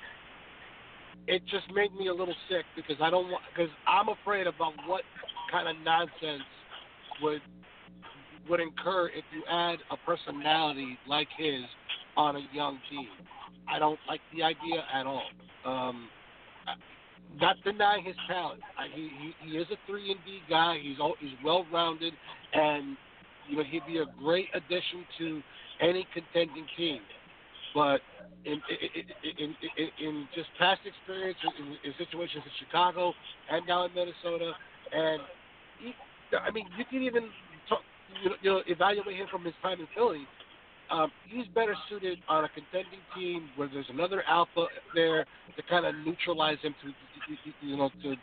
it just made me a little sick because I don't want because I'm afraid about what kind of nonsense would would incur if you add a personality like his on a young team. I don't like the idea at all. Um, not denying his talent. I, he, he he is a three and D guy. He's all, he's well rounded, and you know he'd be a great addition to any contending team. But in in in, in, in just past experience in, in situations in Chicago and down in Minnesota, and he, I mean you can even talk, you know, you know evaluate him from his time in Philly. Um, he's better suited on a contending team where there's another alpha there to kind of neutralize him. To you know, to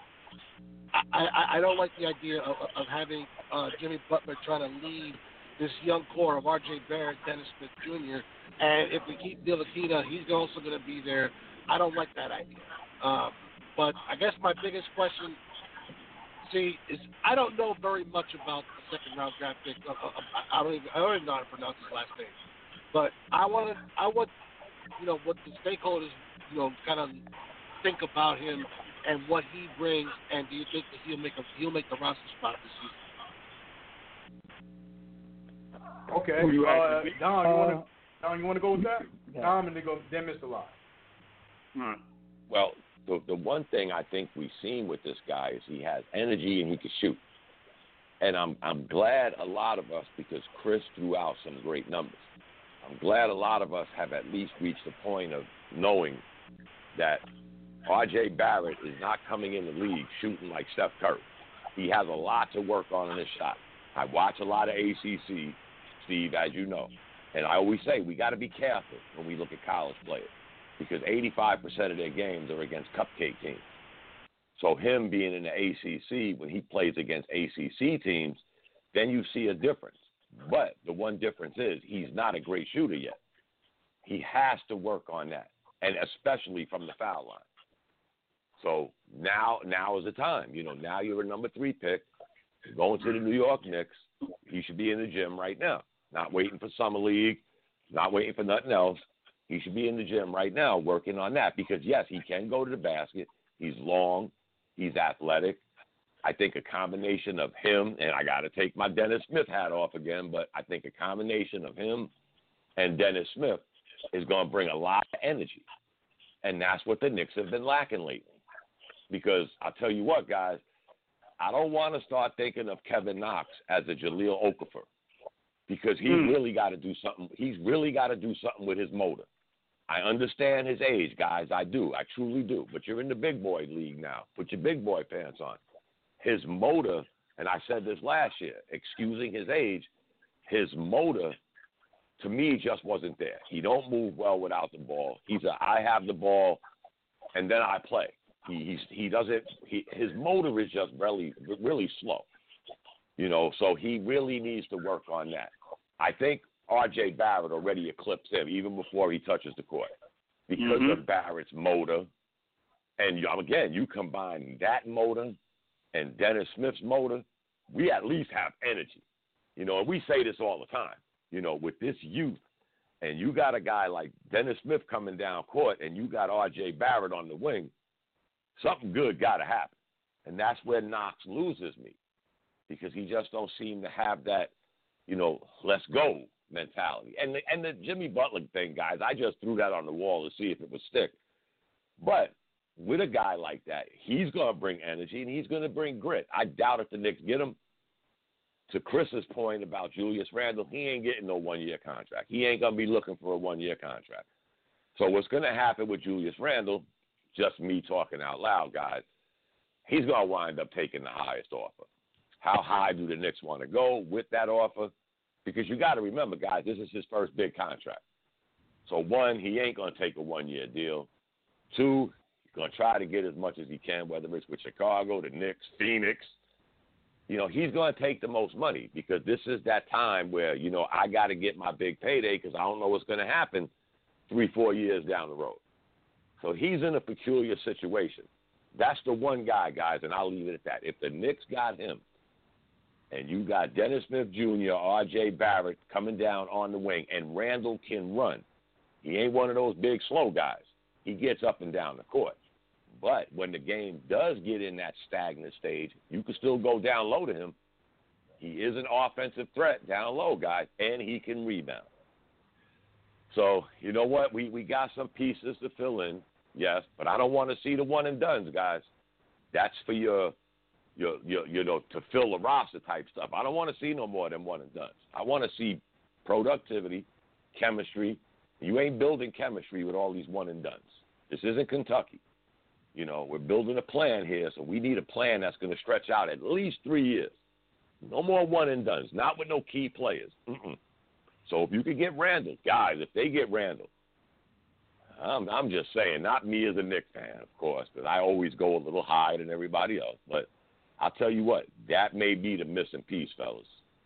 I, I, I don't like the idea of, of having uh, Jimmy Butler trying to lead this young core of R J Barrett, Dennis Smith Junior And if we keep Ntilikina, he's also going to be there. I don't like that idea. Um, but I guess my biggest question, see, is I don't know very much about the second round draft pick. Uh, uh, I don't even I don't even know how to pronounce his last name. But I want to I want you know what the stakeholders you know kind of think about him and what he brings. And do you think that he'll make a he'll make the roster spot this season? Okay. Who you uh, asking? Don, you Uh, want to Don, you want to go with that? Yeah. Dom, and then go then Mister Live. Hmm. Well, the the one thing I think we've seen with this guy is he has energy and he can shoot. And I'm I'm glad a lot of us, because Chris threw out some great numbers, I'm glad a lot of us have at least reached the point of knowing that R J Barrett is not coming in the league shooting like Steph Curry. He has a lot to work on in his shot. I watch a lot of A C C, Steve, as you know. And I always say we got to be careful when we look at college players, because eighty-five percent of their games are against cupcake teams. So him being in the A C C, when he plays against A C C teams, then you see a difference. But the one difference is he's not a great shooter yet. He has to work on that, and especially from the foul line. So now, now is the time. You know, now you're a number three pick, you're going to the New York Knicks. He should be in the gym right now, not waiting for summer league, not waiting for nothing else. He should be in the gym right now working on that, because, yes, he can go to the basket. He's long. He's athletic. I think a combination of him, and I got to take my Dennis Smith hat off again, but I think a combination of him and Dennis Smith is going to bring a lot of energy. And that's what the Knicks have been lacking lately. Because I'll tell you what, guys, I don't want to start thinking of Kevin Knox as a Jahlil Okafor, because he's mm. really got to do something. He's really got to do something with his motor. I understand his age, guys. I do. I truly do. But you're in the big boy league now. Put your big boy pants on. His motor, and I said this last year, excusing his age, his motor, to me, just wasn't there. He don't move well without the ball. He's a, I have the ball, and then I play. He he's, he doesn't. He, his motor is just really really slow. You know, so he really needs to work on that. I think R J Barrett already eclipsed him even before he touches the court, because mm-hmm. of Barrett's motor. And again, you combine that motor and Dennis Smith's motor, we at least have energy. You know, and we say this all the time. You know, with this youth, and you got a guy like Dennis Smith coming down court, and you got R J Barrett on the wing, something good got to happen. And that's where Knox loses me, because he just don't seem to have that, you know, let's go mentality. And the, and the Jimmy Butler thing, guys, I just threw that on the wall to see if it would stick. But with a guy like that, he's going to bring energy, and he's going to bring grit. I doubt if the Knicks get him. To Chris's point about Julius Randle, he ain't getting no one-year contract. He ain't going to be looking for a one-year contract. So what's going to happen with Julius Randle, just me talking out loud, guys, he's going to wind up taking the highest offer. How high do the Knicks want to go with that offer? Because you got to remember, guys, this is his first big contract. So, one, he ain't going to take a one-year deal. Two, he's going to try to get as much as he can, whether it's with Chicago, the Knicks, Phoenix. You know, he's going to take the most money because this is that time where, you know, I got to get my big payday because I don't know what's going to happen three, four years down the road. So he's in a peculiar situation. That's the one guy, guys, and I'll leave it at that. If the Knicks got him and you got Dennis Smith Junior, R J Barrett coming down on the wing, and Randall can run, he ain't one of those big, slow guys. He gets up and down the court. But when the game does get in that stagnant stage, you can still go down low to him. He is an offensive threat down low, guys, and he can rebound. So, you know what? We we got some pieces to fill in, yes, but I don't want to see the one-and-dones, guys. That's for your, your, your, you know, to fill the roster type stuff. I don't want to see no more than one-and-dones. I want to see productivity, chemistry. You ain't building chemistry with all these one-and-dones. This isn't Kentucky. You know, we're building a plan here, so we need a plan that's going to stretch out at least three years. No more one-and-dones, not with no key players. Mm-mm. So if you could get Randall, guys, if they get Randall, I'm, I'm just saying, not me as a Knicks fan, of course, because I always go a little higher than everybody else. But I'll tell you what, that may be the missing piece, fellas.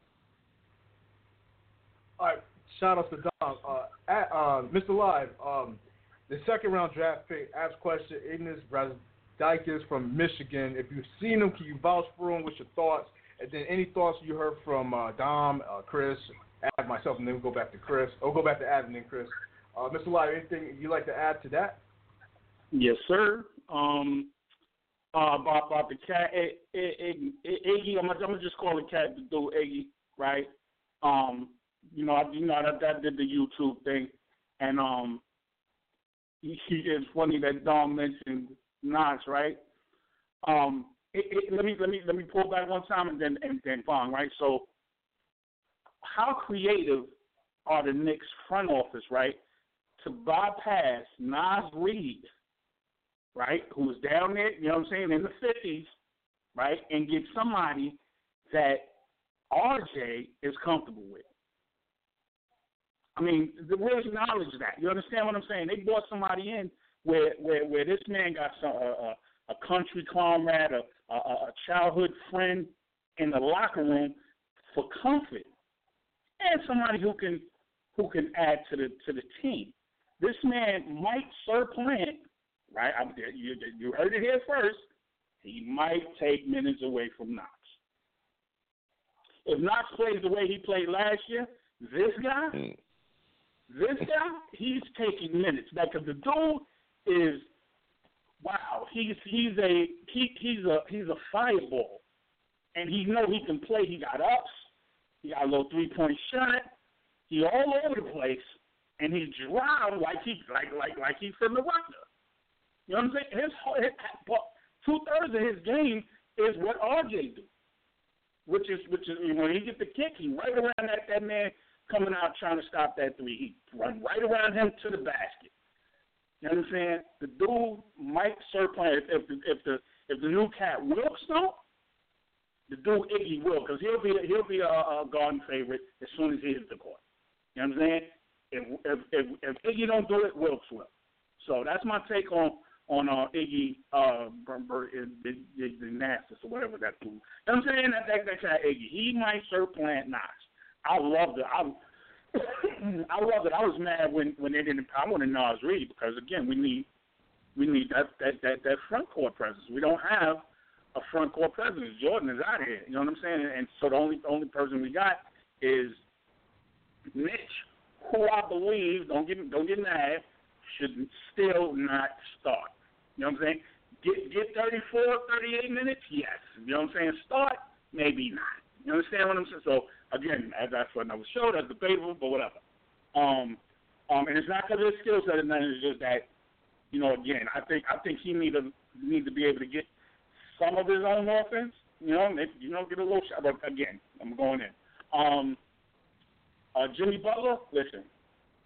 All right, shout out to Dom. Uh, at, uh, Mister Live, um, the second round draft pick asked question, Ignas Brazdeikis from Michigan. If you've seen him, can you vouch for him? What's your thoughts? And then any thoughts you heard from uh, Dom, uh, Chris, Ad, myself, and then we'll go back to Chris. Or we'll go back to Ad and then Chris. Uh, Mister Live, anything you'd like to add to that? Yes, sir. Um, uh, about, about the cat, Iggy, I'm going to just call the cat the dude Iggy, right? Um, you know, I, you know that, that did the YouTube thing. And um, he, it's funny that Dom mentioned Nas, right? Um, it, it, let me let me let me pull back one time and then and then bang, right? So, how creative are the Knicks front office, right, to bypass Nas Reed, right, who was down there, you know what I'm saying, in the fifties, right, and get somebody that R J is comfortable with. I mean, we'll acknowledge that. You understand what I'm saying? They brought somebody in where where, where this man got some, uh, a, a country comrade, a, a, a childhood friend in the locker room for comfort, and somebody who can who can add to the to the team. This man might surplant, right? I, you, you heard it here first. He might take minutes away from Knox. If Knox plays the way he played last year, this guy. Mm. This guy, he's taking minutes. Because the dude is, wow, he's he's a he, he's a he's a fireball, and he know he can play. He got ups, he got a little three point shot. He all over the place, and he's dry like he like like like he's from the Rutgers. You know what I'm saying? His, his two thirds of his game is what R J do, which is which is when he gets the kick, he right around that that man. Coming out trying to stop that three. He run right around him to the basket. You know what I'm saying? The dude might surplant if the if the if the new cat Wilkes don't, the dude Iggy will, because he'll be he'll be a, a garden favorite as soon as he hits the court. You know what I'm saying? If if if, if Iggy don't do it, Wilkes will. So that's my take on on uh, Iggy uh the, the, the Nastus or whatever that dude. You know what I'm saying? That that, that cat Iggy. He might surplant Knox. I loved it. I, I loved it. I was mad when, when they didn't. I wanted Nas Reed because again, we need we need that, that, that, that front court presence. We don't have a front court presence. Jordan is out of here. You know what I'm saying? And so the only only person we got is Mitch, who I believe don't get don't get mad should still not start. You know what I'm saying? Get get thirty-four, thirty-eight minutes, yes. You know what I'm saying? Start, maybe not. You understand what I'm saying? So, again, as that's for another show, that's debatable, but whatever. Um, um, and it's not because of his skill set, and it's just that, you know, again, I think I think he need to need to be able to get some of his own offense. You know, if, you know, get a little shot. But again, I'm going in. Um, uh, Jimmy Butler, listen,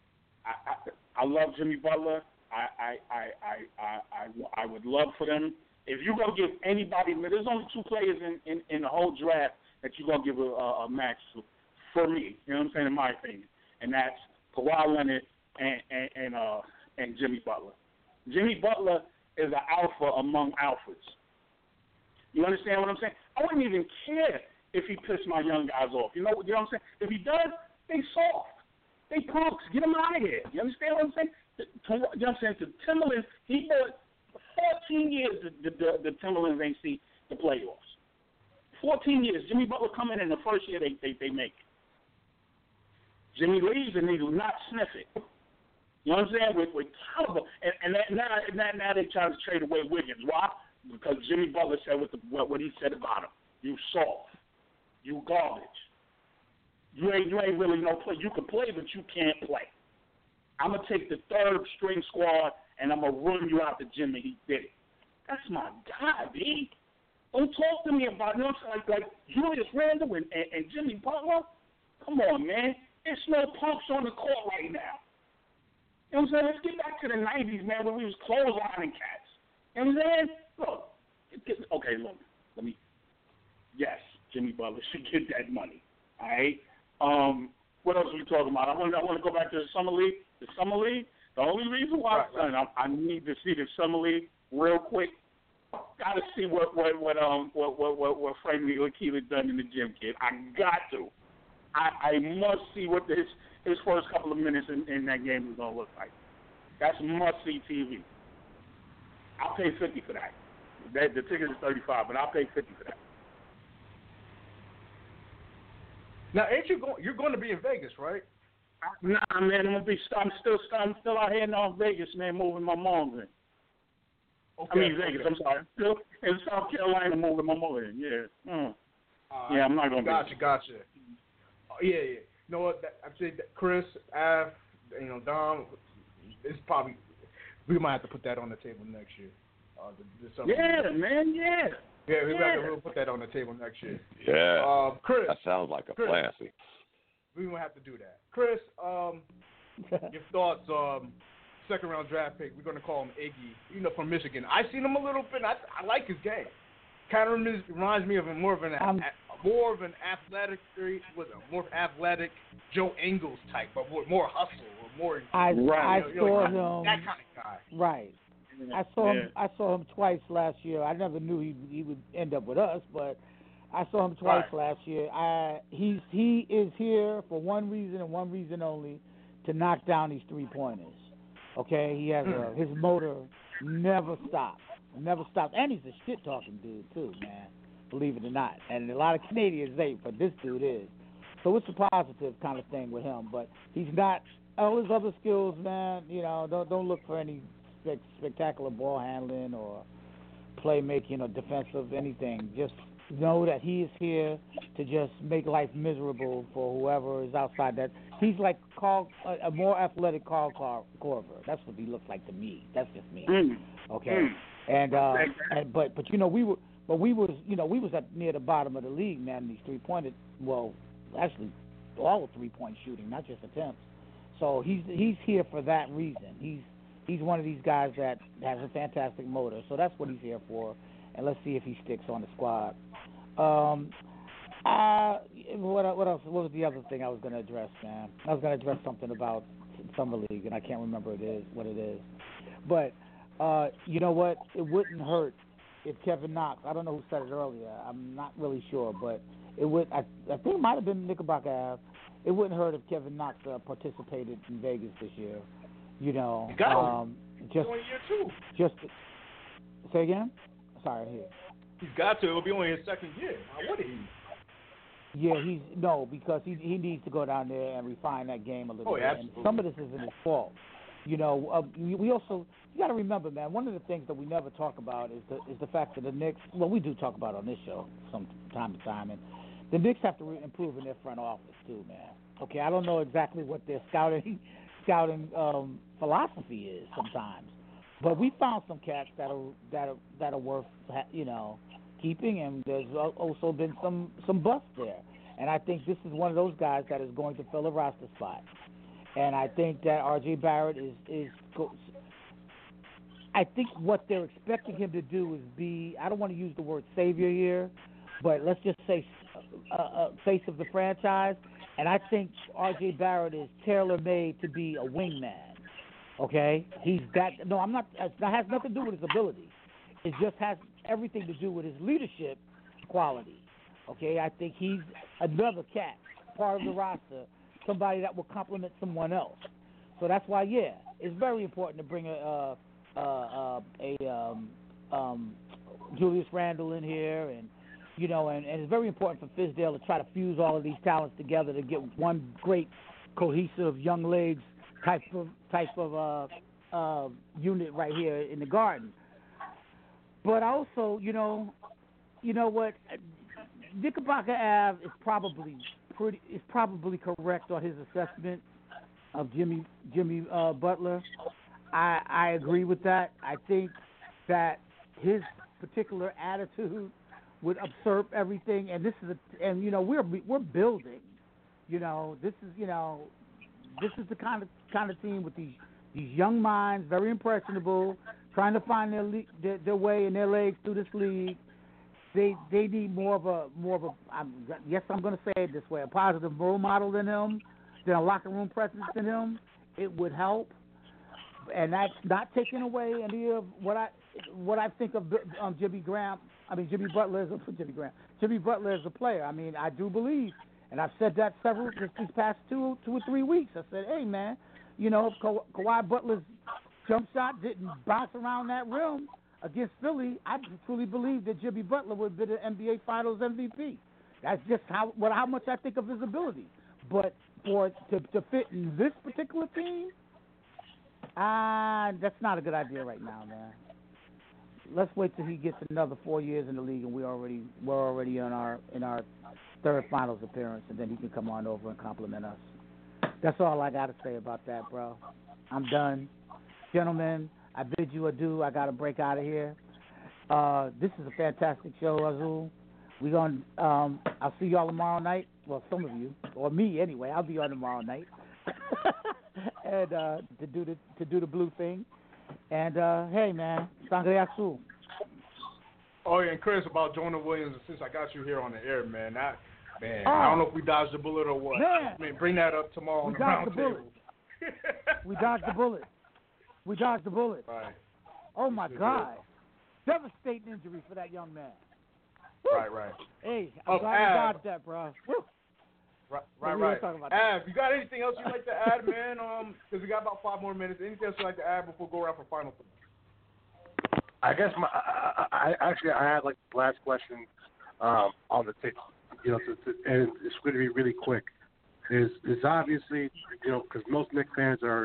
I, I I love Jimmy Butler. I I I I I, I, I would love for them If you're gonna give anybody, there's only two players in, in, in the whole draft that you're gonna give a, a, a max to, for me. You know what I'm saying? In my opinion, and that's Kawhi Leonard and and and, uh, and Jimmy Butler. Jimmy Butler is an alpha among alphas. You understand what I'm saying? I wouldn't even care if he pissed my young guys off. You know, you know what I'm saying? If he does, they soft. They punks. Get them out of here. You understand what I'm saying? The, you know what I'm saying? The Timberlands, he bought fourteen years the, the, the, the Timberlands ain't see the playoffs. fourteen years. Jimmy Butler come in in the first year they, they, they make it. Jimmy leaves and they do not sniff it. You know what I'm saying? With, with caliber. And, and that, now, now, now they trying to trade away Wiggins. Why? Because Jimmy Butler said what, the, what, what he said about him. You soft. You garbage. You ain't you ain't really no play. You can play, but you can't play. I'm gonna take the third string squad and I'm gonna run you out the gym, and he did it. That's my guy, B. Don't talk to me about you know like like Julius Randle and, and, and Jimmy Butler. Come on, man. There's no punks on the court right now. You know what I'm saying? Let's get back to the nineties, man, when we was clotheslining cats. You know what I'm saying? Look, okay, look, let me. Yes, Jimmy Butler should get that money. All right. Um, what else are we talking about? I want I want to go back to the summer league. The summer league. The only reason why right, right. I, I need to see the summer league real quick. Got to see what what what um what what what, what Frank Ntilikina done in the gym, kid. I got to. I, I must see what his his first couple of minutes in, in that game is gonna look like. That's must see T V. I'll pay fifty for that. that the ticket is thirty five, but I'll pay fifty for that. Now, ain't you going? You're going to be in Vegas, right? Nah, man, I'm gonna be. I'm still. I'm still out here in North Vegas, man, moving my mom in. Okay, I mean Vegas. Okay. I'm sorry. Still in South Carolina, moving my mom in. Yeah. Mm. Uh, yeah, I'm not gonna. Gotcha, be gotcha. Oh, yeah, yeah. You know what? That, I say that Chris, Av, you know, Dom. It's probably we might have to put that on the table next year. Uh, the, the yeah, man. Yeah. Yeah, we yeah. have to we'll put that on the table next year. Yeah. Um, Chris. That sounds like a Chris, plan. We won't have to do that. Chris, um, your thoughts? Um, second round draft pick. We're gonna call him Iggy. You know, from Michigan. I've seen him a little bit. I, I like his game. Kind of reminds me of a, more of an um, a, more of an athletic, was a more athletic Joe Ingles type, but more, more hustle or more. I right. I you know, saw like, him that kind of guy. Right. I saw him. I saw him twice last year. I never knew he he would end up with us, but I saw him twice right. last year. I he's he is here for one reason and one reason only, to knock down these three pointers. Okay, he has a, his motor never stops, never stops, and he's a shit talking dude too, man. Believe it or not, and a lot of Canadians ain't, but this dude is. So it's a positive kind of thing with him, but he's not all his other skills, man. You know, don't don't look for any spectacular ball handling or playmaking or defensive anything. Just know that he is here to just make life miserable for whoever is outside that. He's like Carl, a, a more athletic Carl Car- Corver. That's what he looks like to me. That's just me. Mm. Okay. Mm. And uh, and but but you know we were but we was you know we was at near the bottom of the league, man. These three pointed well actually all three point shooting, not just attempts. So he's he's here for that reason. He's He's one of these guys that has a fantastic motor, so that's what he's here for. And let's see if he sticks on the squad. Um, uh, what, what else? What was the other thing I was going to address, man? I was going to address something about Summer League, and I can't remember it is what it is. But uh, you know what? It wouldn't hurt if Kevin Knox. I don't know who said it earlier. I'm not really sure, but it would. I, I think it might have been Knickerbocker Ave. It wouldn't hurt if Kevin Knox uh, participated in Vegas this year. You know, um, just only year two. Just say again. Sorry, here. He's got to. It'll be only his second year. Why would he? Yeah, he's no because he he needs to go down there and refine that game a little oh, bit. Yeah, and some of this isn't his fault. You know, uh, we, we also you got to remember, man. One of the things that we never talk about is the is the fact that the Knicks. Well, we do talk about it on this show from time to time, and the Knicks have to re- improve in their front office too, man. Okay, I don't know exactly what their scouting. scouting um, philosophy is sometimes, but we found some cats that are that are that are worth you know keeping, and there's also been some some busts there. And I think this is one of those guys that is going to fill a roster spot. And I think that R J Barrett is is. I think what they're expecting him to do is be, I don't want to use the word savior here, but let's just say uh, uh, face of the franchise. And I think R J Barrett is tailor-made to be a wingman. Okay? He's that. No, I'm not. That has nothing to do with his ability. It just has everything to do with his leadership quality. Okay? I think he's another cat, part of the roster, somebody that will complement someone else. So that's why, yeah, it's very important to bring a uh, uh, uh, a um, um, Julius Randle in here, and you know, and, and it's very important for Fizdale to try to fuse all of these talents together to get one great, cohesive, young legs type of type of uh, uh, unit right here in the Garden. But also, you know, you know what, Knickerbocker Ave is probably pretty is probably correct on his assessment of Jimmy Jimmy uh, Butler. I I agree with that. I think that his particular attitude would usurp everything, and this is a, and you know we're we're building, you know this is you know this is the kind of kind of team with these these young minds, very impressionable, trying to find their le- their, their way and their legs through this league. They they need more of a more of a I'm, yes I'm going to say it this way, a positive role model than him, than a locker room presence than him. It would help, and that's not taking away any of what I what I think of um, Jimmy Graham. I mean Jimmy Butler as a Jimmy Graham. Jimmy Butler as a player. I mean I do believe, and I've said that several these past two two or three weeks. I said, hey man, you know if Ka- Kawhi Butler's jump shot didn't bounce around that rim against Philly, I truly believe that Jimmy Butler would be the N B A Finals M V P. That's just how what how much I think of his ability. But for to to fit in this particular team, ah, uh, that's not a good idea right now, man. Let's wait till he gets another four years in the league, and we already we're already on our in our third finals appearance, and then he can come on over and compliment us. That's all I got to say about that, bro. I'm done, gentlemen. I bid you adieu. I got to break out of here. Uh, this is a fantastic show, Azul. We going um, I'll see y'all tomorrow night. Well, some of you, or me anyway. I'll be on tomorrow night, and uh, to do the to do the blue thing. And uh, hey, man, Sangre Azul. Oh yeah, and Chris, about Jonah Williams. Since I got you here on the air, man, I, man, oh, I don't know if we dodged the bullet or what. Man. I mean, bring that up tomorrow we on the round the table. we dodged the bullet. We dodged the bullet. Right. Oh my Yes, God, devastating injury for that young man. Woo. Right, right. Hey, I'm Oh, glad you Av. dodged that, bro. Woo. Right, But right, we won't right. talk about Av, you got anything else you'd like to add, man? Um, because we got about five more minutes. Anything else you'd like to add before we go around for final? I guess my I, I actually I had like the last question um, on the tape, you know, to, to, and it's going to be really quick. Is is obviously you know because most Knicks fans are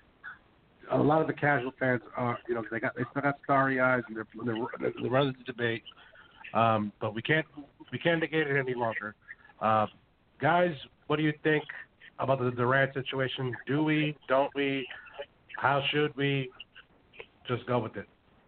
a lot of the casual fans are you know they got they still got starry eyes and they're they're, they're running the debate, um, but we can't we can't negate it any longer. Uh, guys, what do you think about the Durant situation? Do we? Don't we? How should we? Just go with it.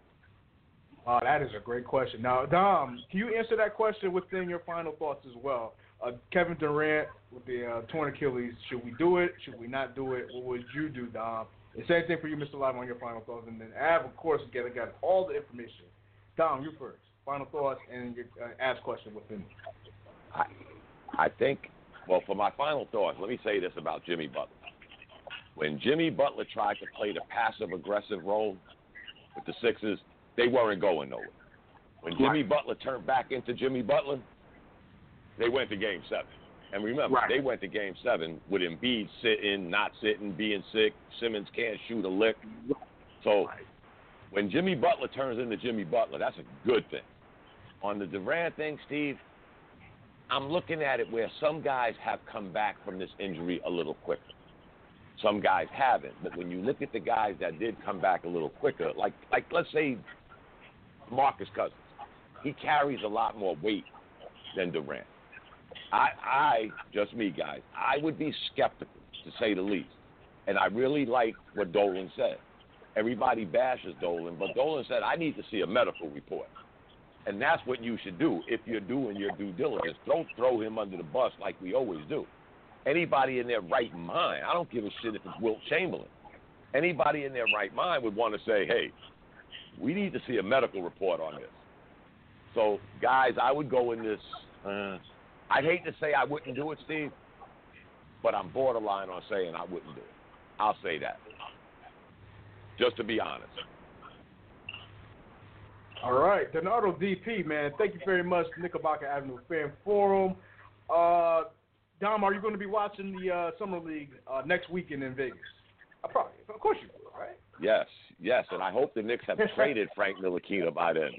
Oh, that is a great question. Now, Dom, can you answer that question within your final thoughts as well? Uh, Kevin Durant with the uh, torn Achilles, should we do it? Should we not do it? What would you do, Dom? The same thing for you, Mister Live, on your final thoughts. And then Av, of course, again, got all the information. Dom, you first. Final thoughts and your uh, Av's question within. I, I think, well, for my final thoughts, let me say this about Jimmy Butler. When Jimmy Butler tried to play the passive-aggressive role with the Sixers, they weren't going nowhere. When Jimmy right. Butler turned back into Jimmy Butler, they went to Game seven. And remember, right. they went to Game seven with Embiid sitting, not sitting, being sick. Simmons can't shoot a lick. So right. when Jimmy Butler turns into Jimmy Butler, that's a good thing. On the Durant thing, Steve, I'm looking at it where some guys have come back from this injury a little quicker. Some guys haven't. But when you look at the guys that did come back a little quicker, like, like let's say Marcus Cousins, he carries a lot more weight than Durant. I, I, just me, guys, I would be skeptical, to say the least. And I really like what Dolan said. Everybody bashes Dolan, but Dolan said, I need to see a medical report. And that's what you should do if you're doing your due diligence. Don't throw him under the bus like we always do. Anybody in their right mind, I don't give a shit if it's Wilt Chamberlain. Anybody in their right mind would want to say, hey, we need to see a medical report on this. So, guys, I would go in this. Uh, I'd hate to say I wouldn't do it, Steve, but I'm borderline on saying I wouldn't do it. I'll say that, just to be honest. All right, Donato D P, man, thank you very much, Knickerbocker Avenue Fan Forum. Uh, Dom, are you going to be watching the uh, Summer League uh, next weekend in Vegas? I probably, of course you will, right? Yes, yes, and I hope the Knicks have traded Frank Ntilikina by then.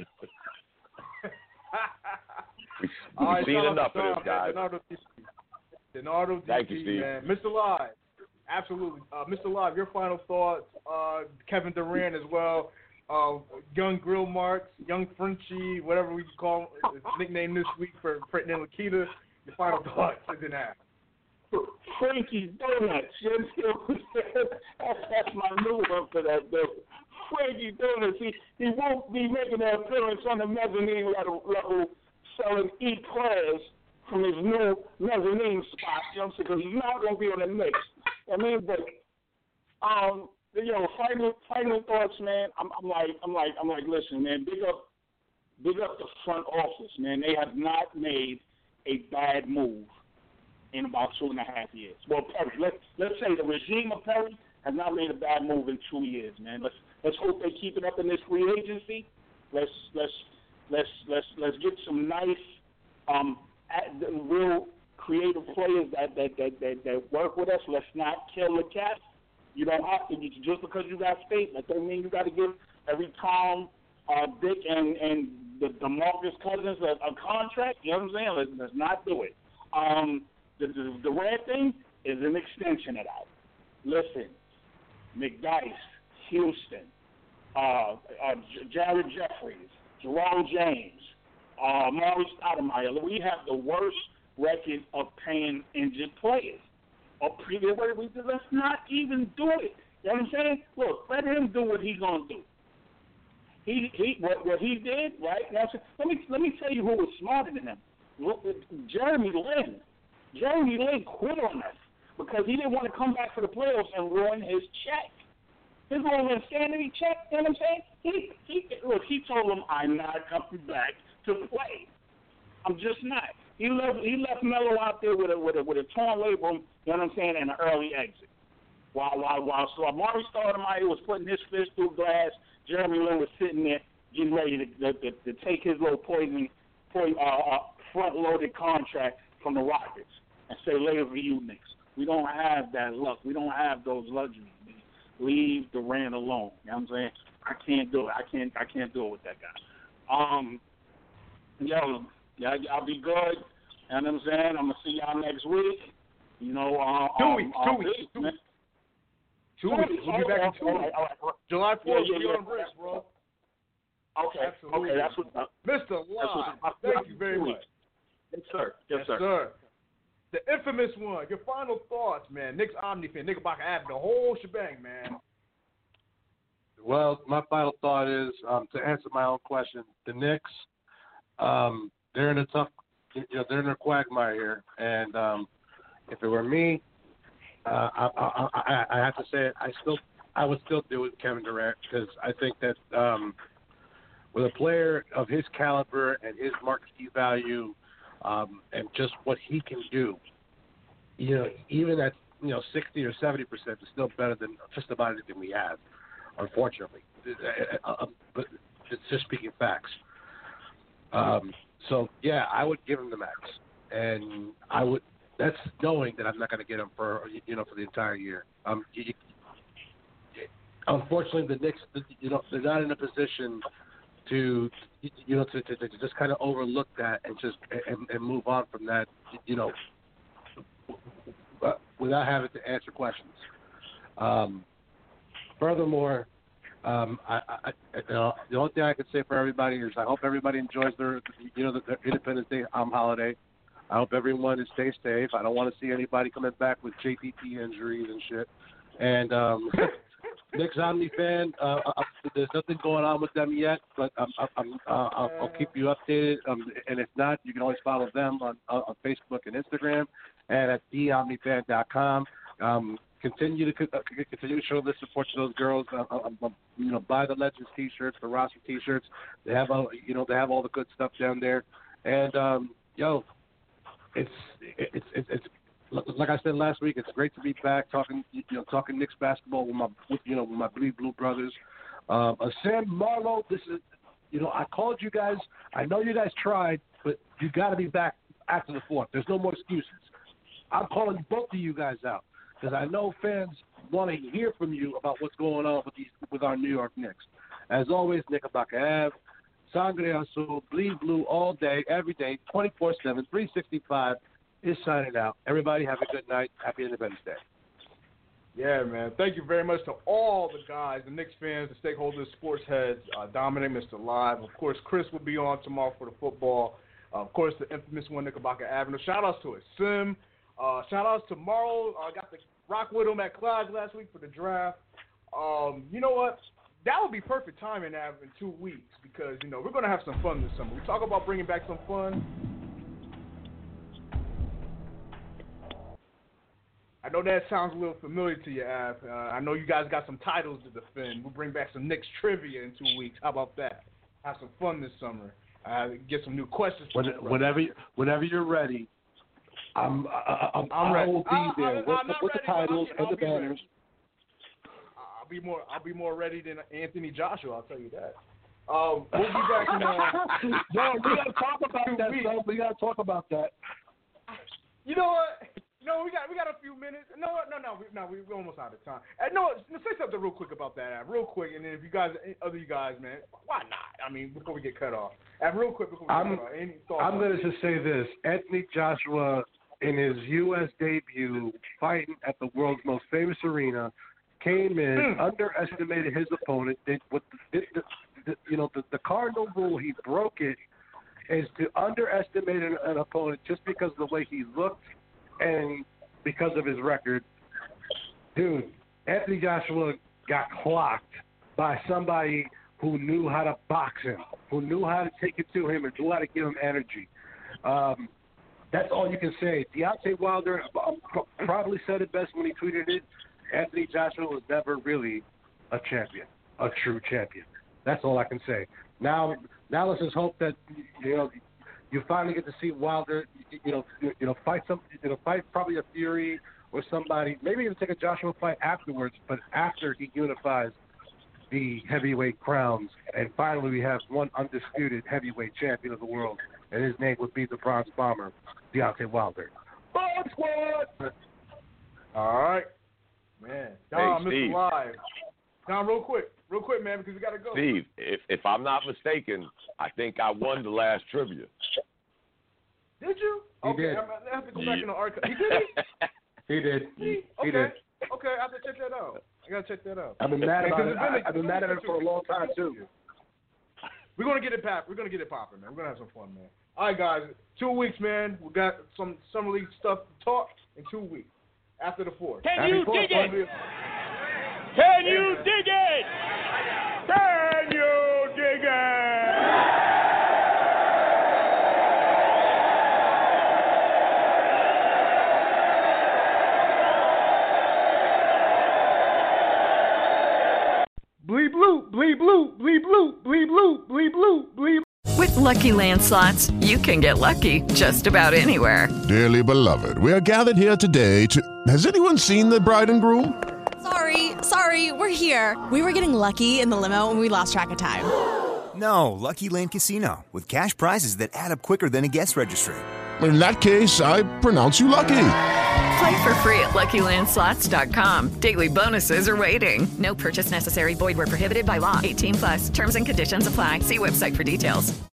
We've right, seen enough of this, guys. Donato D P, Donato D P, Thank you, Steve. man. Mister Live, absolutely. Uh, Mister Live, your final thoughts. Uh, Kevin Durant as well. Uh, young Grill Marks, young Frenchie, whatever we call him, his nickname this week for Frank Ntilikina. Your final thoughts and then after. Frankie Donuts. You know, that's, that's my new one for that bill. Frankie Donuts. He, he won't be making an appearance on the mezzanine level, level selling E-class from his new mezzanine spot, you know what I'm saying? Because he's not going to be on the Knicks. I mean, but, um, you know, final, final thoughts, man. I'm, I'm like, I'm like, I'm like, listen, man, big up, big up the front office, man. They have not made a bad move in about two and a half years. Well, Perry, let's let's say the regime of Perry has not made a bad move in two years, man. Let's let's hope they keep it up in this free agency. Let's let's let's let's let's get some nice, um, at, real creative players that that, that that that work with us. Let's not kill the cat. You don't have to just because you got space. That doesn't mean you got to give every Tom, uh, Dick, and and the DeMarcus Cousins a, a contract. You know what I'm saying? Let's, let's not do it. Um, the, the the red thing is an extension of that. Listen, McDyess, Houston, uh, uh, Jared Jeffries, Jerome James, uh, Maurice Stoudemire. We have the worst record of paying injured players. Or previous, let's not even do it. You know what I'm saying? Look, let him do what he's gonna do. He he what, what he did, right? Now, let me let me tell you who was smarter than him. Look, Jeremy Lin. Jeremy Lin quit on us because he didn't want to come back for the playoffs and ruin his check. His little insanity check. You know what I'm saying? He he look. He told him, "I'm not coming back to play. I'm just not." He left he left Melo out there with a with a with a torn labrum. You know what I'm saying? And an early exit. While while while so Amari Stoudemire was putting his fist through glass, Jeremy Lin was sitting there getting ready to to, to, to take his little poison, poison uh, uh, front-loaded contract from the Rockets and say later for you Knicks. We don't have that luck. We don't have those luxuries. Man. Leave Durant alone. You know what I'm saying? I can't do it. I can't I can't do it with that guy. Um, yo, yeah, I'll be good. You know what I'm saying? I'm gonna see y'all next week. You know, uh, two um, weeks, uh, two weeks, two weeks. Two weeks. We'll be back in two weeks. July fourth, yeah, yeah, we'll be yeah. on break, bro. Okay, Absolutely. okay, that's what. Uh, Mister Live, thank you very much. Yes, sir. Yes, yes sir. sir. The infamous one. Your final thoughts, man. Knicks Omnifan, Knickerbocker Avenue, the whole shebang, man. Well, my final thought is um, to answer my own question. The Knicks, um, they're in a tough, you know, they're in a quagmire here, and um, if it were me, uh, I, I, I, I have to say it. I still, I would still do it with Kevin Durant because I think that um, with a player of his caliber and his market value, um, and just what he can do, you know, even at you know sixty or seventy percent, is still better than just about anything we have. Unfortunately, uh, but it's just speaking facts. Um, so yeah, I would give him the max, and I would. That's knowing that I'm not going to get him for you know for the entire year. Um, you, unfortunately, the Knicks, you know, they're not in a position to you know to, to, to just kind of overlook that and just and, and move on from that. You know, without having to answer questions. Um, Furthermore, um, I, I, you know, the only thing I can say for everybody is I hope everybody enjoys their, you know, their Independence Day um, holiday. I hope everyone is stay safe. I don't want to see anybody coming back with J P P injuries and shit. And um, Knicks Omni fan, uh, uh, there's nothing going on with them yet, but I'm, I'm, uh, I'll, I'll keep you updated. Um, and if not, you can always follow them on, on Facebook and Instagram and at the omni fan dot com. Um, continue to uh, continue to show this support to those girls. Uh, uh, uh, you know, buy the Legends T-shirts, the roster T-shirts. They have all you know they have all the good stuff down there. And um, yo, it's it's it's it's like I said last week. It's great to be back talking you know talking Knicks basketball with my with, you know with my Bleed Blue brothers. Um, uh, Sam Marlowe, this is you know I called you guys. I know you guys tried, but you got to be back after the fourth. There's no more excuses. I'm calling both of you guys out because I know fans want to hear from you about what's going on with these with our New York Knicks. As always, Knickerbocker Ave, Sangre Azul, Bleed Blue all day, every day, twenty-four seven, three sixty-five is signing out. Everybody have a good night. Happy Independence Day. Yeah, man. Thank you very much to all the guys, the Knicks fans, the stakeholders, sports heads, uh, Dominic, Mister Live. Of course, Chris will be on tomorrow for the football. Uh, of course, the infamous one, Knickerbocker Avenue. Shout-outs to it, Sim. Uh, shout-outs to Morrow. I uh, got to rock with him at Clyde's last week for the draft. Um, you know what? That would be perfect timing Av, in two weeks because, you know, we're going to have some fun this summer. We talk about bringing back some fun. I know that sounds a little familiar to you, Av. Uh, I know you guys got some titles to defend. We'll bring back some Knicks trivia in two weeks. How about that? Have some fun this summer. Uh, get some new questions. When, whenever, whenever you're ready, I'm, I, I'm, I'm ready. I will be I, there I, with, I'm the, with the ready, titles I'll, and the I'll banners. Ready. I'll be more. I'll be more ready than Anthony Joshua. I'll tell you that. Um, we'll be back in. Uh, no, we gotta talk about that. Son. We gotta talk about that. You know what? No, we got we got a few minutes. No, no, no, we, no, we're almost out of time. Uh, no, say something real quick about that, Ab, real quick, and then if you guys, other you guys, man, why not? I mean, before we get cut off, Ab, real quick before we I'm, get cut off. Any thoughts? I'm gonna just say this: Anthony Joshua, in his U S debut, fighting at the world's most famous arena, came in, mm. underestimated his opponent. It, what the, it, the, the, you know, the, the cardinal rule, he broke it, is to underestimate an, an opponent just because of the way he looked. And because of his record, dude, Anthony Joshua got clocked by somebody who knew how to box him, who knew how to take it to him and knew how to give him energy. Um, that's all you can say. Deontay Wilder probably said it best when he tweeted it. Anthony Joshua was never really a champion, a true champion. That's all I can say. Now, now let's just hope that, you know, you finally get to see Wilder, you know, you know, fight some, you know, fight probably a Fury or somebody. Maybe even take a Joshua fight afterwards, but after he unifies the heavyweight crowns, and finally we have one undisputed heavyweight champion of the world, and his name would be the Bronze Bomber, Deontay Wilder. Bomb Squad. All right, man. Dom, hey, Mister Live. Dom, real quick, real quick, man, because we gotta go. Steve, if if I'm not mistaken, I think I won the last trivia. Did you? He okay, did. I'm, I have to go Yeah. back in the archive. He did. He did. He, okay. He did. Okay, I have to check that out. I gotta check that out. I've been mad about it. Man, I, I've been mad at him for a long time too. We're gonna get it pop. We're gonna get it popping, man. We're gonna have some fun, man. All right, guys. Two weeks, man. We got some summer league stuff to talk in two weeks after the fourth. Can Happy you fourth, dig it? Columbia. Can you dig it? Can you dig it? Bleed blue, bleed blue, bleed blue, bleed blue, bleed blue, bleed. With Lucky Land Slots, you can get lucky just about anywhere. Dearly beloved, we are gathered here today to... Has anyone seen the bride and groom? Sorry, sorry, we're here. We were getting lucky in the limo and we lost track of time. No, Lucky Land Casino, with cash prizes that add up quicker than a guest registry. In that case, I pronounce you lucky. Play for free at Lucky Land Slots dot com. Daily bonuses are waiting. No purchase necessary. Void where prohibited by law. eighteen plus. Terms and conditions apply. See website for details.